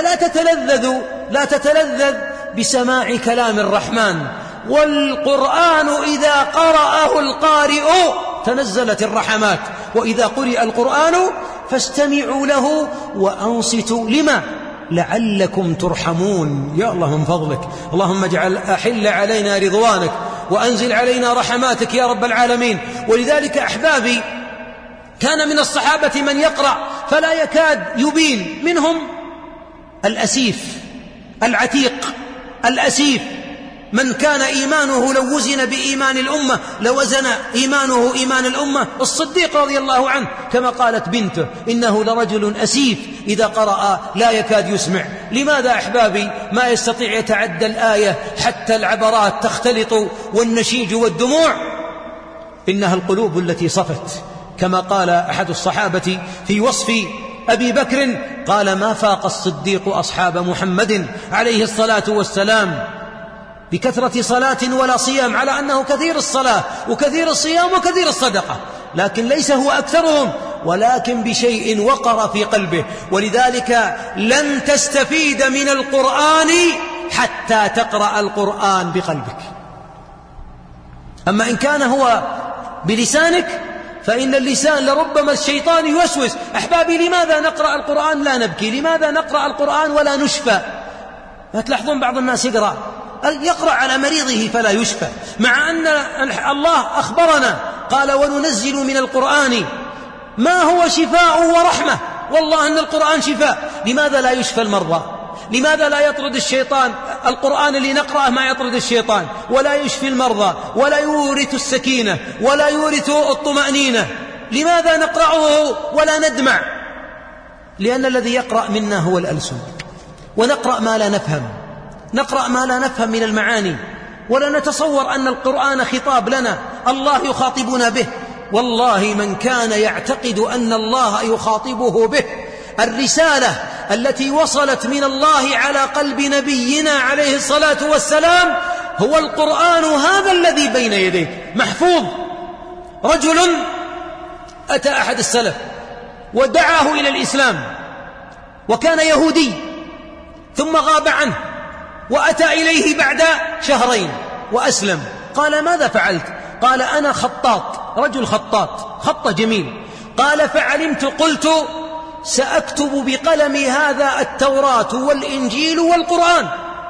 لا تتلذذ بسماع كلام الرحمن، والقرآن إذا قرأه القارئ تنزلت الرحمات، وإذا قرئ القرآن فاستمعوا له وأنصتوا لما لعلكم ترحمون. يا الله من فضلك اللهم أحل علينا رضوانك وأنزل علينا رحماتك يا رب العالمين. ولذلك أحبابي كان من الصحابة من يقرأ فلا يكاد يبين، منهم الأسيف العتيق الأسيف، من كان إيمانه لو وزن بإيمان الأمة لوزن إيمانه إيمان الأمة، الصديق رضي الله عنه، كما قالت بنته إنه لرجل أسيف إذا قرأ لا يكاد يسمع. لماذا أحبابي ما يستطيع يتعدى الآية حتى العبرات تختلط والنشيج والدموع؟ إنها القلوب التي صفت، كما قال أحد الصحابة في وصف أبي بكر قال ما فاق الصديق أصحاب محمد عليه الصلاة والسلام بكثرة صلاة ولا صيام، على أنه كثير الصلاة وكثير الصيام وكثير الصدقة، لكن ليس هو أكثرهم، ولكن بشيء وقر في قلبه. ولذلك لن تستفيد من القرآن حتى تقرأ القرآن بقلبك. أما إن كان هو بلسانك فإن اللسان لربما الشيطان يوسوس. أحبابي لماذا نقرأ القرآن لا نبكي؟ لماذا نقرأ القرآن ولا نشفى؟ ما تلاحظون بعض الناس يقرأ على مريضه فلا يشفى، مع أن الله أخبرنا قال وننزل من القرآن ما هو شفاء ورحمة. والله أن القرآن شفاء. لماذا لا يشفى المرضى؟ لماذا لا يطرد الشيطان؟ القرآن اللي نقرأه ما يطرد الشيطان ولا يشفي المرضى ولا يورث السكينة ولا يورث الطمأنينة. لماذا نقرأه ولا ندمع؟ لأن الذي يقرأ منا هو الألسن، ونقرأ ما لا نفهم، نقرأ ما لا نفهم من المعاني، ولا نتصور أن القرآن خطاب لنا الله يخاطبنا به. والله من كان يعتقد أن الله يخاطبه به الرسالة التي وصلت من الله على قلب نبينا عليه الصلاة والسلام هو القرآن هذا الذي بين يديك محفوظ. رجل أتى أحد السلف ودعاه إلى الإسلام، وكان يهودي ثم غاب عنه، وأتى إليه بعد شهرين وأسلم. قال ماذا فعلت؟ قال أنا خطاط، رجل خطاط، خط جميل. قال فعلمت قلت سأكتب بقلمي هذا التوراة والإنجيل والقرآن،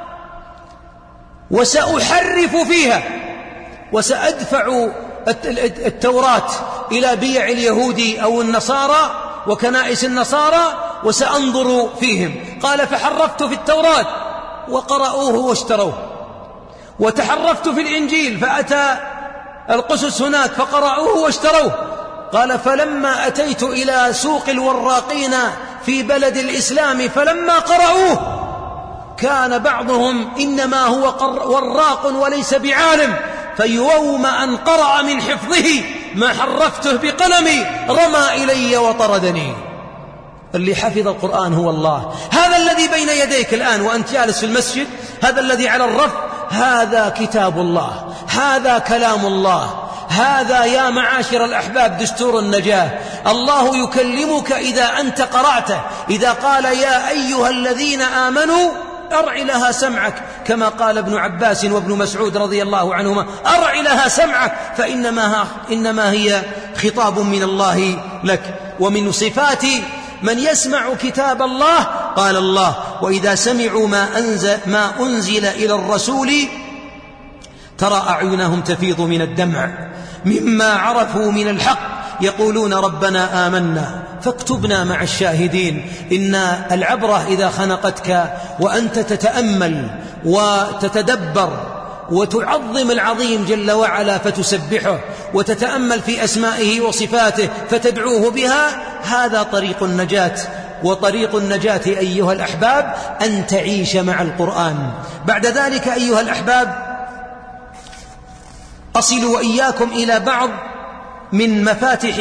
وسأحرف فيها، وسأدفع التوراة إلى بيع اليهود أو النصارى وكنائس النصارى وسأنظر فيهم. قال فحرفت في التوراة وقرأوه واشتروه، وتحرفت في الإنجيل فأتى القسس هناك فقرأوه واشتروه. قال فلما أتيت إلى سوق الوراقين في بلد الإسلام فلما قرأوه كان بعضهم إنما هو وراق وليس بعالم، فيوم أن قرأ من حفظه ما حرفته بقلمي رمى إلي وطردني. اللي حفظ القرآن هو الله. هذا الذي بين يديك الآن وأنت جالس في المسجد، هذا الذي على الرف، هذا كتاب الله، هذا كلام الله، هذا يا معاشر الأحباب دستور النجاة. الله يكلمك إذا أنت قرأته، إذا قال يا أيها الذين آمنوا أرع لها سمعك، كما قال ابن عباس وابن مسعود رضي الله عنهما أرع لها سمعك فإنما هي خطاب من الله لك. ومن صفات من يسمع كتاب الله قال الله وإذا سمعوا ما أنزل إلى الرسول ترى أعينهم تفيض من الدمع مما عرفوا من الحق يقولون ربنا آمنا فاكتبنا مع الشاهدين. إن العبرة إذا خنقتك وأنت تتأمل وتتدبر وتعظم العظيم جل وعلا فتسبحه وتتأمل في أسمائه وصفاته فتدعوه بها، هذا طريق النجاة. وطريق النجاة أيها الأحباب أن تعيش مع القرآن. بعد ذلك أيها الأحباب أصل وإياكم إلى بعض من مفاتح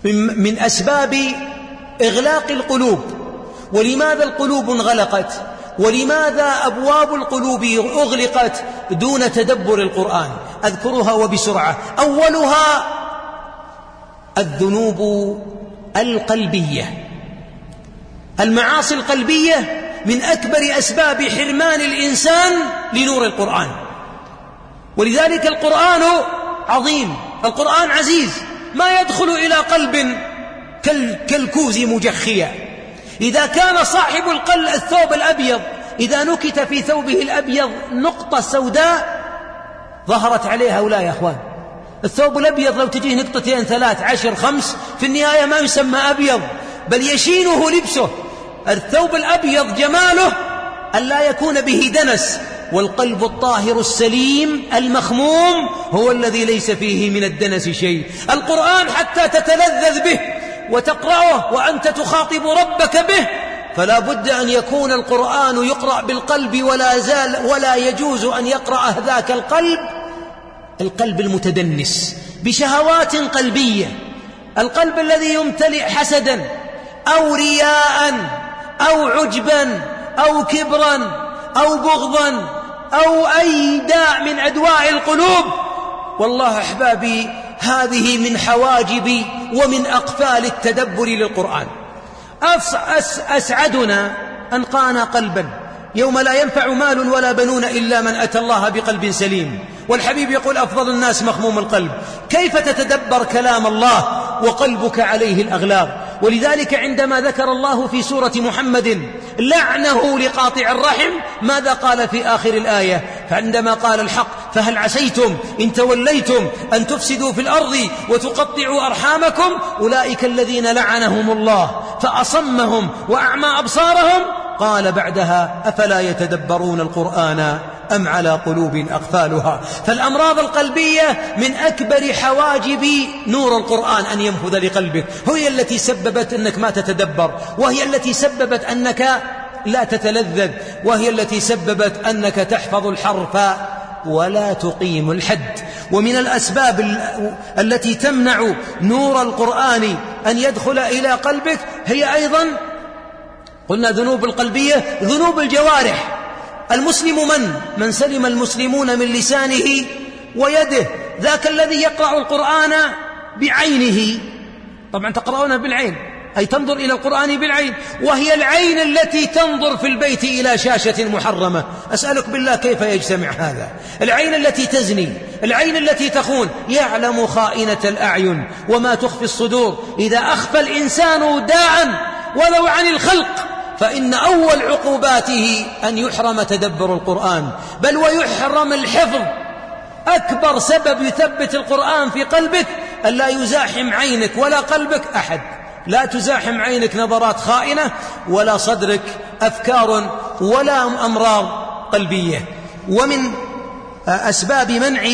من أسباب إغلاق القلوب. ولماذا القلوب انغلقت؟ ولماذا أبواب القلوب أغلقت دون تدبر القرآن؟ أذكرها وبسرعة. أولها الذنوب القلبية. المعاصي القلبية من أكبر أسباب حرمان الإنسان لنور القرآن. ولذلك القرآن عظيم، القرآن عزيز، ما يدخل إلى قلب كالكوز مجخيا. إذا كان صاحب الثوب الأبيض إذا نكت في ثوبه الأبيض نقطة سوداء ظهرت عليه هؤلاء يا أخوان. الثوب الأبيض لو تجيه نقطتين 3 10 5 في النهاية ما يسمى أبيض بل يشينه لبسه. الثوب الأبيض جماله أن لا يكون به دنس، والقلب الطاهر السليم المخموم هو الذي ليس فيه من الدنس شيء. القرآن حتى تتلذذ به وتقرأه وأنت تخاطب ربك به فلا بد أن يكون القرآن يقرأ بالقلب، ولا يجوز أن يقرأ ذاك القلب المتدنس بشهوات قلبية، القلب الذي يمتلئ حسدا أو رياء أو عجبا أو كبرا أو بغضا أو أي داء من أدواء القلوب. والله أحبابي هذه من حواجب ومن أقفال التدبر للقرآن. أسعدنا أنقانا قلبا يوم لا ينفع مال ولا بنون إلا من أتى الله بقلب سليم. والحبيب يقول أفضل الناس مخموم القلب. كيف تتدبر كلام الله وقلبك عليه الأغلاق؟ ولذلك عندما ذكر الله في سورة محمد لعنه لقاطع الرحم ماذا قال في آخر الآية؟ فعندما قال الحق فهل عسيتم إن توليتم أن تفسدوا في الأرض وتقطعوا أرحامكم أولئك الذين لعنهم الله فأصمهم وأعمى أبصارهم. قال بعدها أفلا يتدبرون القرآن أم على قلوب أقفالها. فالأمراض القلبية من أكبر حواجب نور القرآن أن ينفذ لقلبك، هي التي سببت أنك ما تتدبر، وهي التي سببت أنك لا تتلذذ، وهي التي سببت أنك تحفظ الحرف ولا تقيم الحد. ومن الأسباب التي تمنع نور القرآن أن يدخل إلى قلبك هي أيضا قلنا ذنوب القلبية، ذنوب الجوارح. المسلم من سلم المسلمون من لسانه ويده، ذاك الذي يقرأ القرآن بعينه. طبعا تقرؤون بالعين أي تنظر إلى القرآن بالعين، وهي العين التي تنظر في البيت إلى شاشة محرمة. أسألك بالله كيف يجتمع هذا؟ العين التي تزني، العين التي تخون، يعلم خائنة الأعين وما تخفي الصدور. إذا أخفى الإنسان داء ولو عن الخلق فإن أول عقوباته أن يحرم تدبر القرآن، بل ويحرم الحفظ. أكبر سبب يثبت القرآن في قلبك أن لا يزاحم عينك ولا قلبك أحد، لا تزاحم عينك نظرات خائنة ولا صدرك أفكار ولا أمراض قلبية. ومن أسباب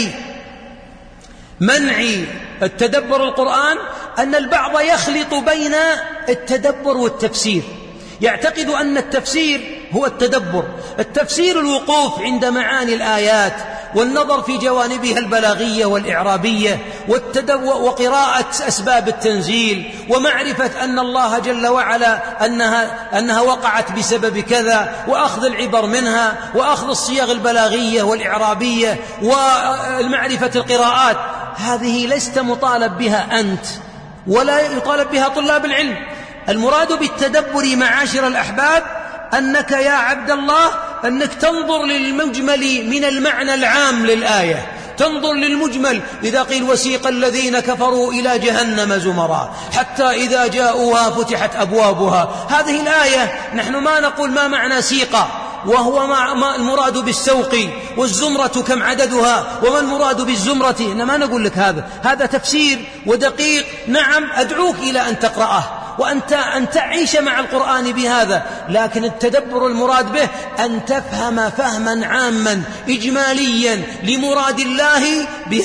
منع التدبر القرآن أن البعض يخلط بين التدبر والتفسير، يعتقد أن التفسير هو التدبر. التفسير الوقوف عند معاني الآيات والنظر في جوانبها البلاغية والإعرابية وقراءة أسباب التنزيل ومعرفة أن الله جل وعلا أنها وقعت بسبب كذا، وأخذ العبر منها وأخذ الصيغ البلاغية والإعرابية ومعرفة القراءات. هذه لست مطالب بها أنت ولا يطالب بها طلاب العلم. المراد بالتدبر معاشر الأحباب أنك يا عبد الله أنك تنظر للمجمل من المعنى العام للآية، تنظر للمجمل. إذا قيل وسيق الذين كفروا إلى جهنم زمرا حتى إذا جاءوها فتحت أبوابها، هذه الآية نحن ما نقول ما معنى سيقة وهو ما المراد بالسوق، والزمرة كم عددها وما المراد بالزمرة، إنما نقول لك هذا تفسير ودقيق. نعم أدعوك إلى أن تقرأه وأن تعيش مع القرآن بهذا، لكن التدبر المراد به أن تفهم فهما عاما إجماليا لمراد الله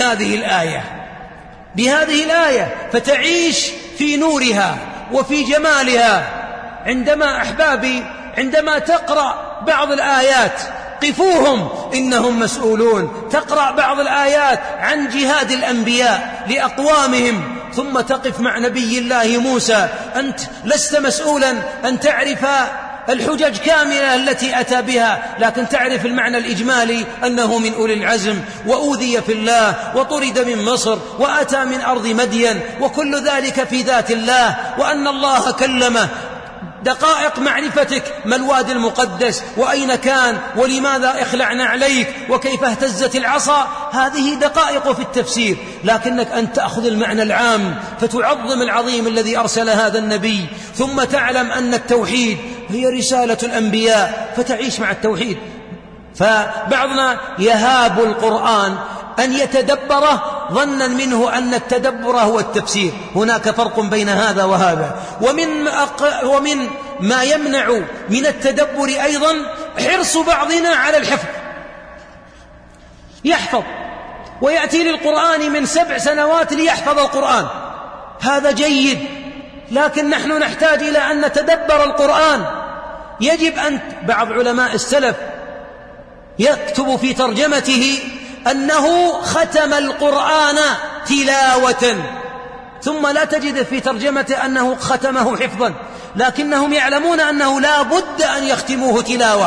بهذه الآية فتعيش في نورها وفي جمالها. عندما تقرأ بعض الآيات قفوهم إنهم مسؤولون، تقرأ بعض الآيات عن جهاد الأنبياء لأقوامهم ثم تقف مع نبي الله موسى، أنت لست مسؤولا أن تعرف الحجج كاملة التي أتى بها، لكن تعرف المعنى الإجمالي أنه من أولي العزم، وأوذي في الله، وطرد من مصر، وأتى من أرض مدين، وكل ذلك في ذات الله، وأن الله كلمه. دقائق معرفتك ما الوادي المقدس، وأين كان، ولماذا اخلعنا عليك، وكيف اهتزت العصا، هذه دقائق في التفسير. لكنك أن تأخذ المعنى العام فتعظم العظيم الذي أرسل هذا النبي، ثم تعلم أن التوحيد هي رسالة الأنبياء فتعيش مع التوحيد. فبعضنا يهاب القرآن أن يتدبره ظنا منه أن التدبر هو التفسير. هناك فرق بين هذا وهذا. ومن ما يمنع من التدبر أيضا حرص بعضنا على الحفظ، يحفظ ويأتي للقرآن من 7 سنوات ليحفظ القرآن، هذا جيد، لكن نحن نحتاج إلى أن نتدبر القرآن. يجب أن بعض علماء السلف يكتب في ترجمته أنه ختم القرآن تلاوة، ثم لا تجد في ترجمته أنه ختمه حفظا، لكنهم يعلمون أنه لا بد أن يختموه تلاوة،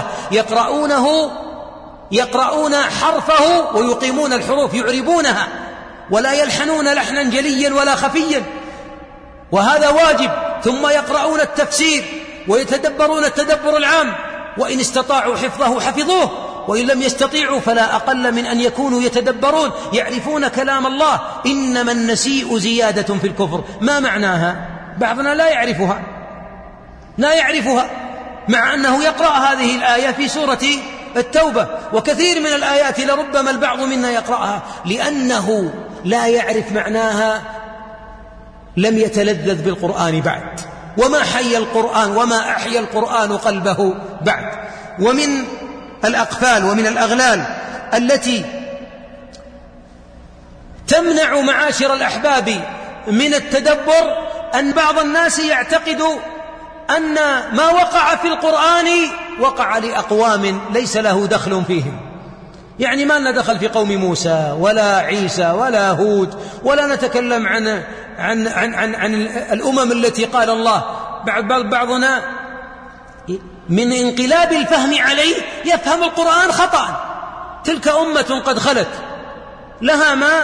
يقرؤون حرفه ويقيمون الحروف، يعربونها ولا يلحنون لحنا جليا ولا خفيا، وهذا واجب. ثم يقرؤون التفسير ويتدبرون التدبر العام، وإن استطاعوا حفظه حفظوه، وإن لم يستطيعوا فلا أقل من أن يكونوا يتدبرون، يعرفون كلام الله. إنما النسيء زيادة في الكفر، ما معناها؟ بعضنا لا يعرفها مع أنه يقرأ هذه الآية في سورة التوبة، وكثير من الآيات لربما البعض منا يقرأها لأنه لا يعرف معناها، لم يتلذذ بالقرآن بعد، وما حي القرآن وما أحيا القرآن قلبه بعد. ومن الأقفال ومن الأغلال التي تمنع معاشر الأحباب من التدبر أن بعض الناس يعتقد أن ما وقع في القرآن وقع لأقوام ليس له دخل فيهم، يعني ما لنا دخل في قوم موسى ولا عيسى ولا هود، ولا نتكلم عن الأمم التي قال الله. بعضنا من انقلاب الفهم عليه يفهم القرآن خطأ، تلك أمة قد خلت لها ما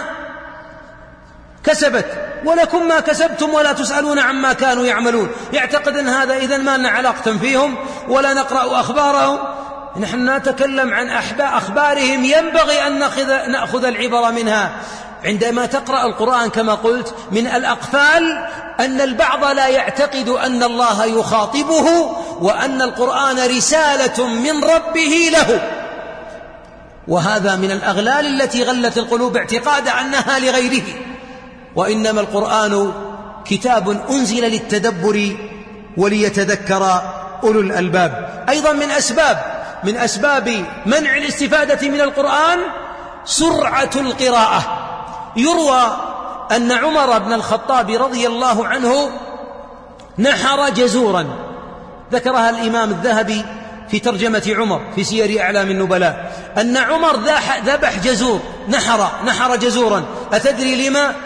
كسبت ولكم ما كسبتم ولا تسألون عما كانوا يعملون، يعتقد أن هذا إذن ما لنا علاقة فيهم ولا نقرأ أخبارهم. نحن نتكلم عن أخبارهم، ينبغي أن نأخذ العبر منها. عندما تقرأ القرآن كما قلت من الأقفال أن البعض لا يعتقد أن الله يخاطبه وأن القرآن رسالة من ربه له، وهذا من الأغلال التي غلت القلوب اعتقاد أنها لغيره، وإنما القرآن كتاب أنزل للتدبر وليتذكر أولو الألباب. أيضا من أسباب منع الاستفادة من القرآن سرعة القراءة. يروى أن عمر بن الخطاب رضي الله عنه نحر جزورا، ذكرها الإمام الذهبي في ترجمة عمر في سير أعلام النبلاء، أن عمر ذبح جزور، نحر جزورا. أتدري لما؟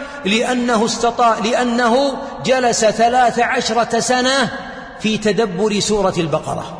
لأنه جلس 13 سنة في تدبر سورة البقرة،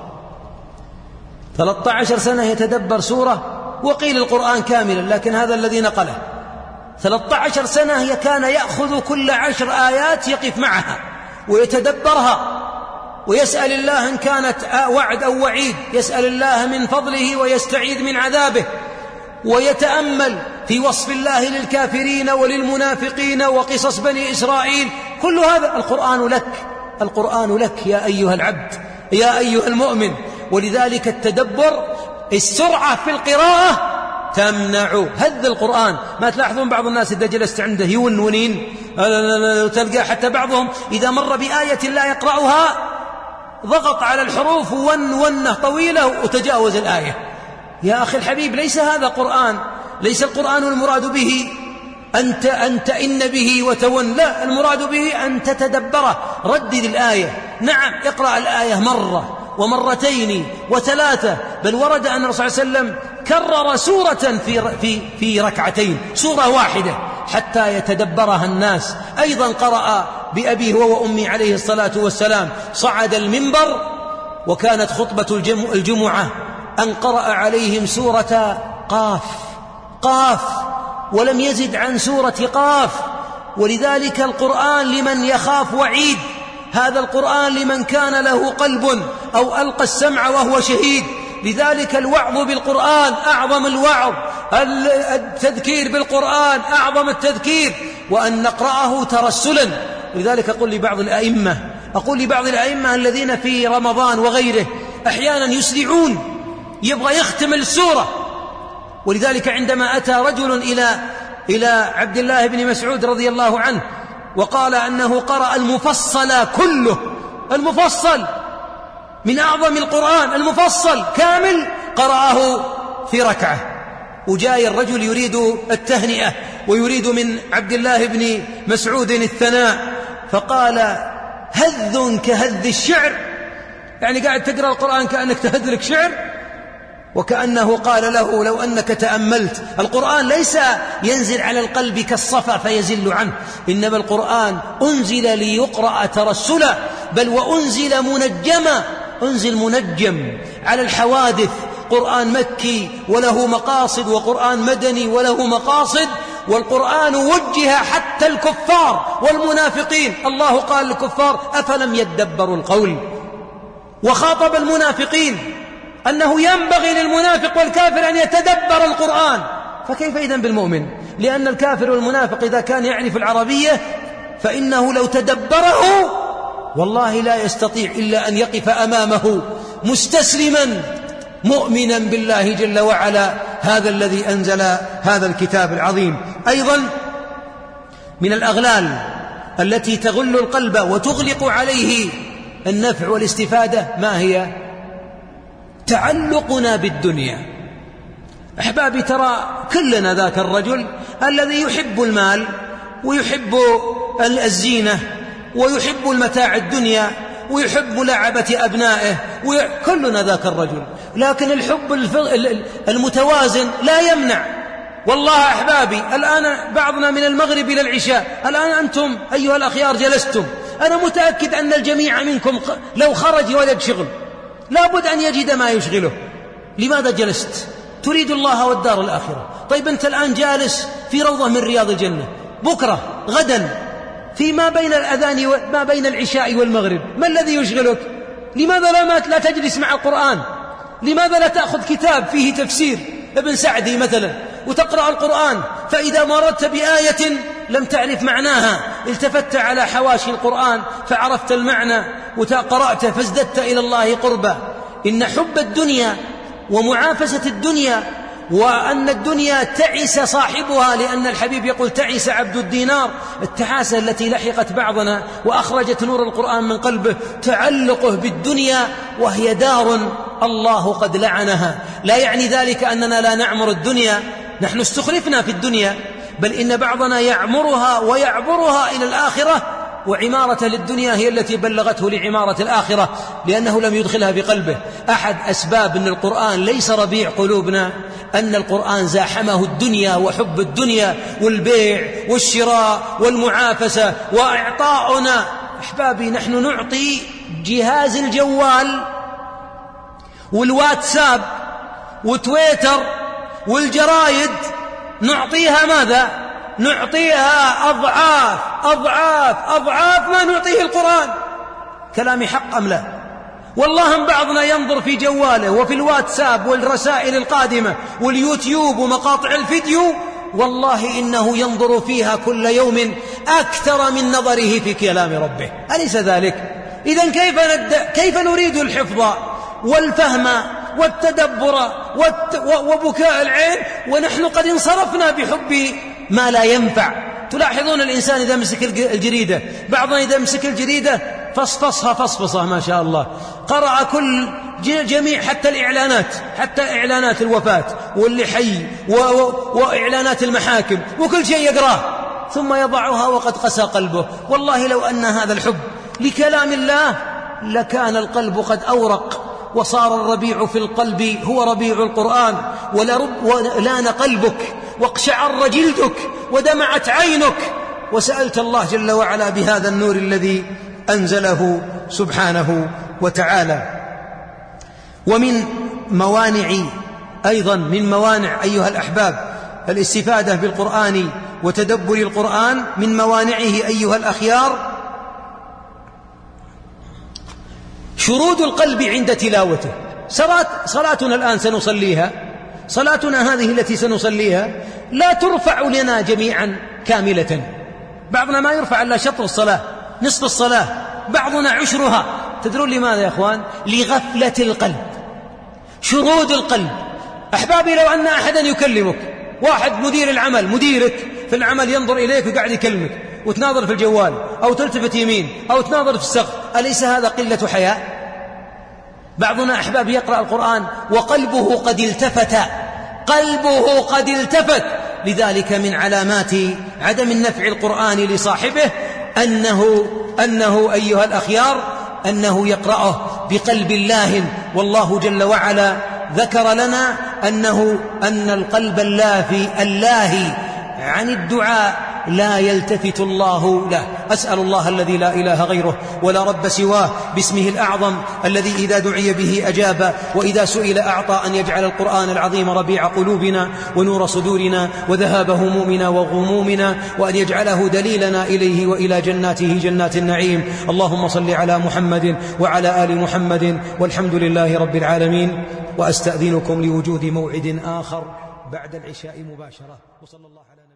13 سنة يتدبر سورة، وقيل القرآن كاملا، لكن هذا الذي نقله 13 سنة كان يأخذ كل 10 آيات يقف معها ويتدبرها، ويسأل الله إن كانت وعد أو وعيد، يسأل الله من فضله ويستعيذ من عذابه، ويتأمل في وصف الله للكافرين وللمنافقين وقصص بني إسرائيل. كل هذا القرآن لك يا أيها العبد يا أيها المؤمن. ولذلك التدبر، السرعة في القراءة تمنع هذ القرآن. ما تلاحظون بعض الناس إذا جلست عنده يونين، تلقى حتى بعضهم إذا مر بآية لا يقرأها ضغط على الحروف ونة طويلة وتجاوز الآية. يا أخي الحبيب، ليس هذا قرآن، ليس القرآن المراد به أن تئن به وتون، لا، المراد به أن تتدبره. ردد الآية، نعم، اقرأ الآية مرة ومرتين وثلاثة، بل ورد أن الرسول صلى الله عليه وسلم كرر سورة في ركعتين، سورة واحدة حتى يتدبرها الناس. أيضا قرأ بأبيه وأمي عليه الصلاة والسلام، صعد المنبر وكانت خطبة الجمعة أن قرأ عليهم سورة قاف ولم يزد عن سورة قاف. ولذلك القرآن لمن يخاف وعيد، هذا القرآن لمن كان له قلب أو ألقى السمع وهو شهيد. لذلك الوعظ بالقرآن أعظم الوعظ، التذكير بالقرآن أعظم التذكير، وأن نقرأه ترسلا. لذلك أقول لبعض الأئمة الذين في رمضان وغيره أحيانا يسرعون، يبغى يختم السورة. ولذلك عندما أتى رجل إلى عبد الله بن مسعود رضي الله عنه وقال أنه قرأ المفصل كله، المفصل من أعظم القرآن، المفصل كامل قرأه في ركعة، وجاء الرجل يريد التهنئة ويريد من عبد الله بن مسعود الثناء، فقال: هذ كهذ الشعر، يعني قاعد تقرأ القرآن كأنك تهذ لك شعر. وكأنه قال له: لو أنك تأملت، القرآن ليس ينزل على القلب كالصفا فيزل عنه، إنما القرآن أنزل ليقرأ ترسلا، بل وأنزل منجما، أنزل منجم على الحوادث، قرآن مكي وله مقاصد، وقرآن مدني وله مقاصد. والقرآن وجه حتى الكفار والمنافقين، الله قال للكفار: أفلم يدبروا القول، وخاطب المنافقين أنه ينبغي للمنافق والكافر أن يتدبر القرآن، فكيف إذن بالمؤمن؟ لأن الكافر والمنافق إذا كان يعرف العربية فإنه لو تدبره والله لا يستطيع إلا أن يقف أمامه مستسلما مؤمنا بالله جل وعلا، هذا الذي أنزل هذا الكتاب العظيم. أيضا من الأغلال التي تغل القلب وتغلق عليه النفع والاستفادة ما هي؟ تعلقنا بالدنيا. أحبابي، ترى كلنا ذاك الرجل الذي يحب المال ويحب الزينة ويحب المتاع الدنيا ويحب لعبة أبنائه، كلنا ذاك الرجل، لكن الحب المتوازن لا يمنع. والله أحبابي، الآن بعضنا من المغرب إلى العشاء، الآن أنتم أيها الأخيار جلستم، أنا متأكد أن الجميع منكم لو خرج وجد شغل لابد أن يجد ما يشغله. لماذا جلست؟ تريد الله والدار الآخرة. طيب أنت الآن جالس في روضة من رياض الجنة، بكرة غدا في ما بين الأذان وما بين العشاء والمغرب ما الذي يشغلك؟ لماذا لا تجلس مع القرآن؟ لماذا لا تأخذ كتاب فيه تفسير ابن سعدي مثلا وتقرأ القرآن؟ فإذا مررت بآية لم تعرف معناها التفت على حواشي القرآن فعرفت المعنى وقرأت فازددت إلى الله قربا. إن حب الدنيا ومعافسة الدنيا، وأن الدنيا تعس صاحبها، لأن الحبيب يقول: تعس عبد الدينار. التعاسة التي لحقت بعضنا وأخرجت نور القرآن من قلبه تعلقه بالدنيا، وهي دار الله قد لعنها. لا يعني ذلك أننا لا نعمر الدنيا، نحن استخلفنا في الدنيا، بل إن بعضنا يعمرها ويعبرها إلى الآخرة، وعمارة للدنيا هي التي بلغته لعمارة الآخرة، لأنه لم يدخلها بقلبه. أحد أسباب أن القرآن ليس ربيع قلوبنا أن القرآن زاحمه الدنيا وحب الدنيا والبيع والشراء والمعافسة وإعطاؤنا. أحبابي، نحن نعطي جهاز الجوال والواتساب وتويتر والجرايد، نعطيها ماذا؟ نعطيها أضعاف أضعاف أضعاف ما نعطيه القرآن. كلامي حق أم لا؟ والله بعضنا ينظر في جواله وفي الواتساب والرسائل القادمة واليوتيوب ومقاطع الفيديو، والله إنه ينظر فيها كل يوم أكثر من نظره في كلام ربه، أليس ذلك؟ إذن كيف نريد الحفظ والفهم والتدبر وبكاء العين ونحن قد انصرفنا بحب ما لا ينفع؟ تلاحظون الإنسان إذا مسك الجريدة، بعضنا إذا مسك الجريدة فصفصها فصفصة ما شاء الله، قرأ كل جميع حتى إعلانات الوفاة واللي حي وإعلانات المحاكم وكل شيء يقرأه، ثم يضعها وقد قسى قلبه. والله لو أن هذا الحب لكلام الله لكان القلب قد أورق، وصار الربيع في القلب هو ربيع القرآن، ولان قلبك واقشعر جلدك ودمعت عينك، وسألت الله جل وعلا بهذا النور الذي أنزله سبحانه وتعالى. ومن موانع أيضا من موانع أيها الأحباب الاستفادة بالقرآن وتدبر القرآن، من موانعه أيها الأخيار شرود القلب عند تلاوته. صلاتنا الآن سنصليها، صلاتنا هذه التي سنصليها لا ترفع لنا جميعا كاملة، بعضنا ما يرفع إلا شطر الصلاة، نصف الصلاة، بعضنا عشرها. تدرون لماذا يا أخوان؟ لغفلة القلب، شرود القلب. أحبابي، لو أن أحدا يكلمك، واحد مدير العمل، مديرك في العمل ينظر إليك وقاعد يكلمك وتناظر في الجوال أو تلتفت يمين أو تناظر في السقف، أليس هذا قلة حياء؟ بعضنا أحباب يقرأ القرآن وقلبه قد التفت، قلبه قد التفت. لذلك من علامات عدم النفع القرآن لصاحبه أنه أيها الأخيار أنه يقرأه بقلب الله. والله جل وعلا ذكر لنا أن القلب اللاهي عن الدعاء لا يلتفت الله له. أسأل الله الذي لا إله غيره ولا رب سواه باسمه الأعظم الذي إذا دعي به أجاب وإذا سئل أعطى، أن يجعل القرآن العظيم ربيع قلوبنا ونور صدورنا وذهاب همومنا وغمومنا، وأن يجعله دليلنا إليه وإلى جناته جنات النعيم. اللهم صل على محمد وعلى آل محمد، والحمد لله رب العالمين. وأستأذنكم لوجود موعد آخر بعد العشاء مباشرة. وصلى الله على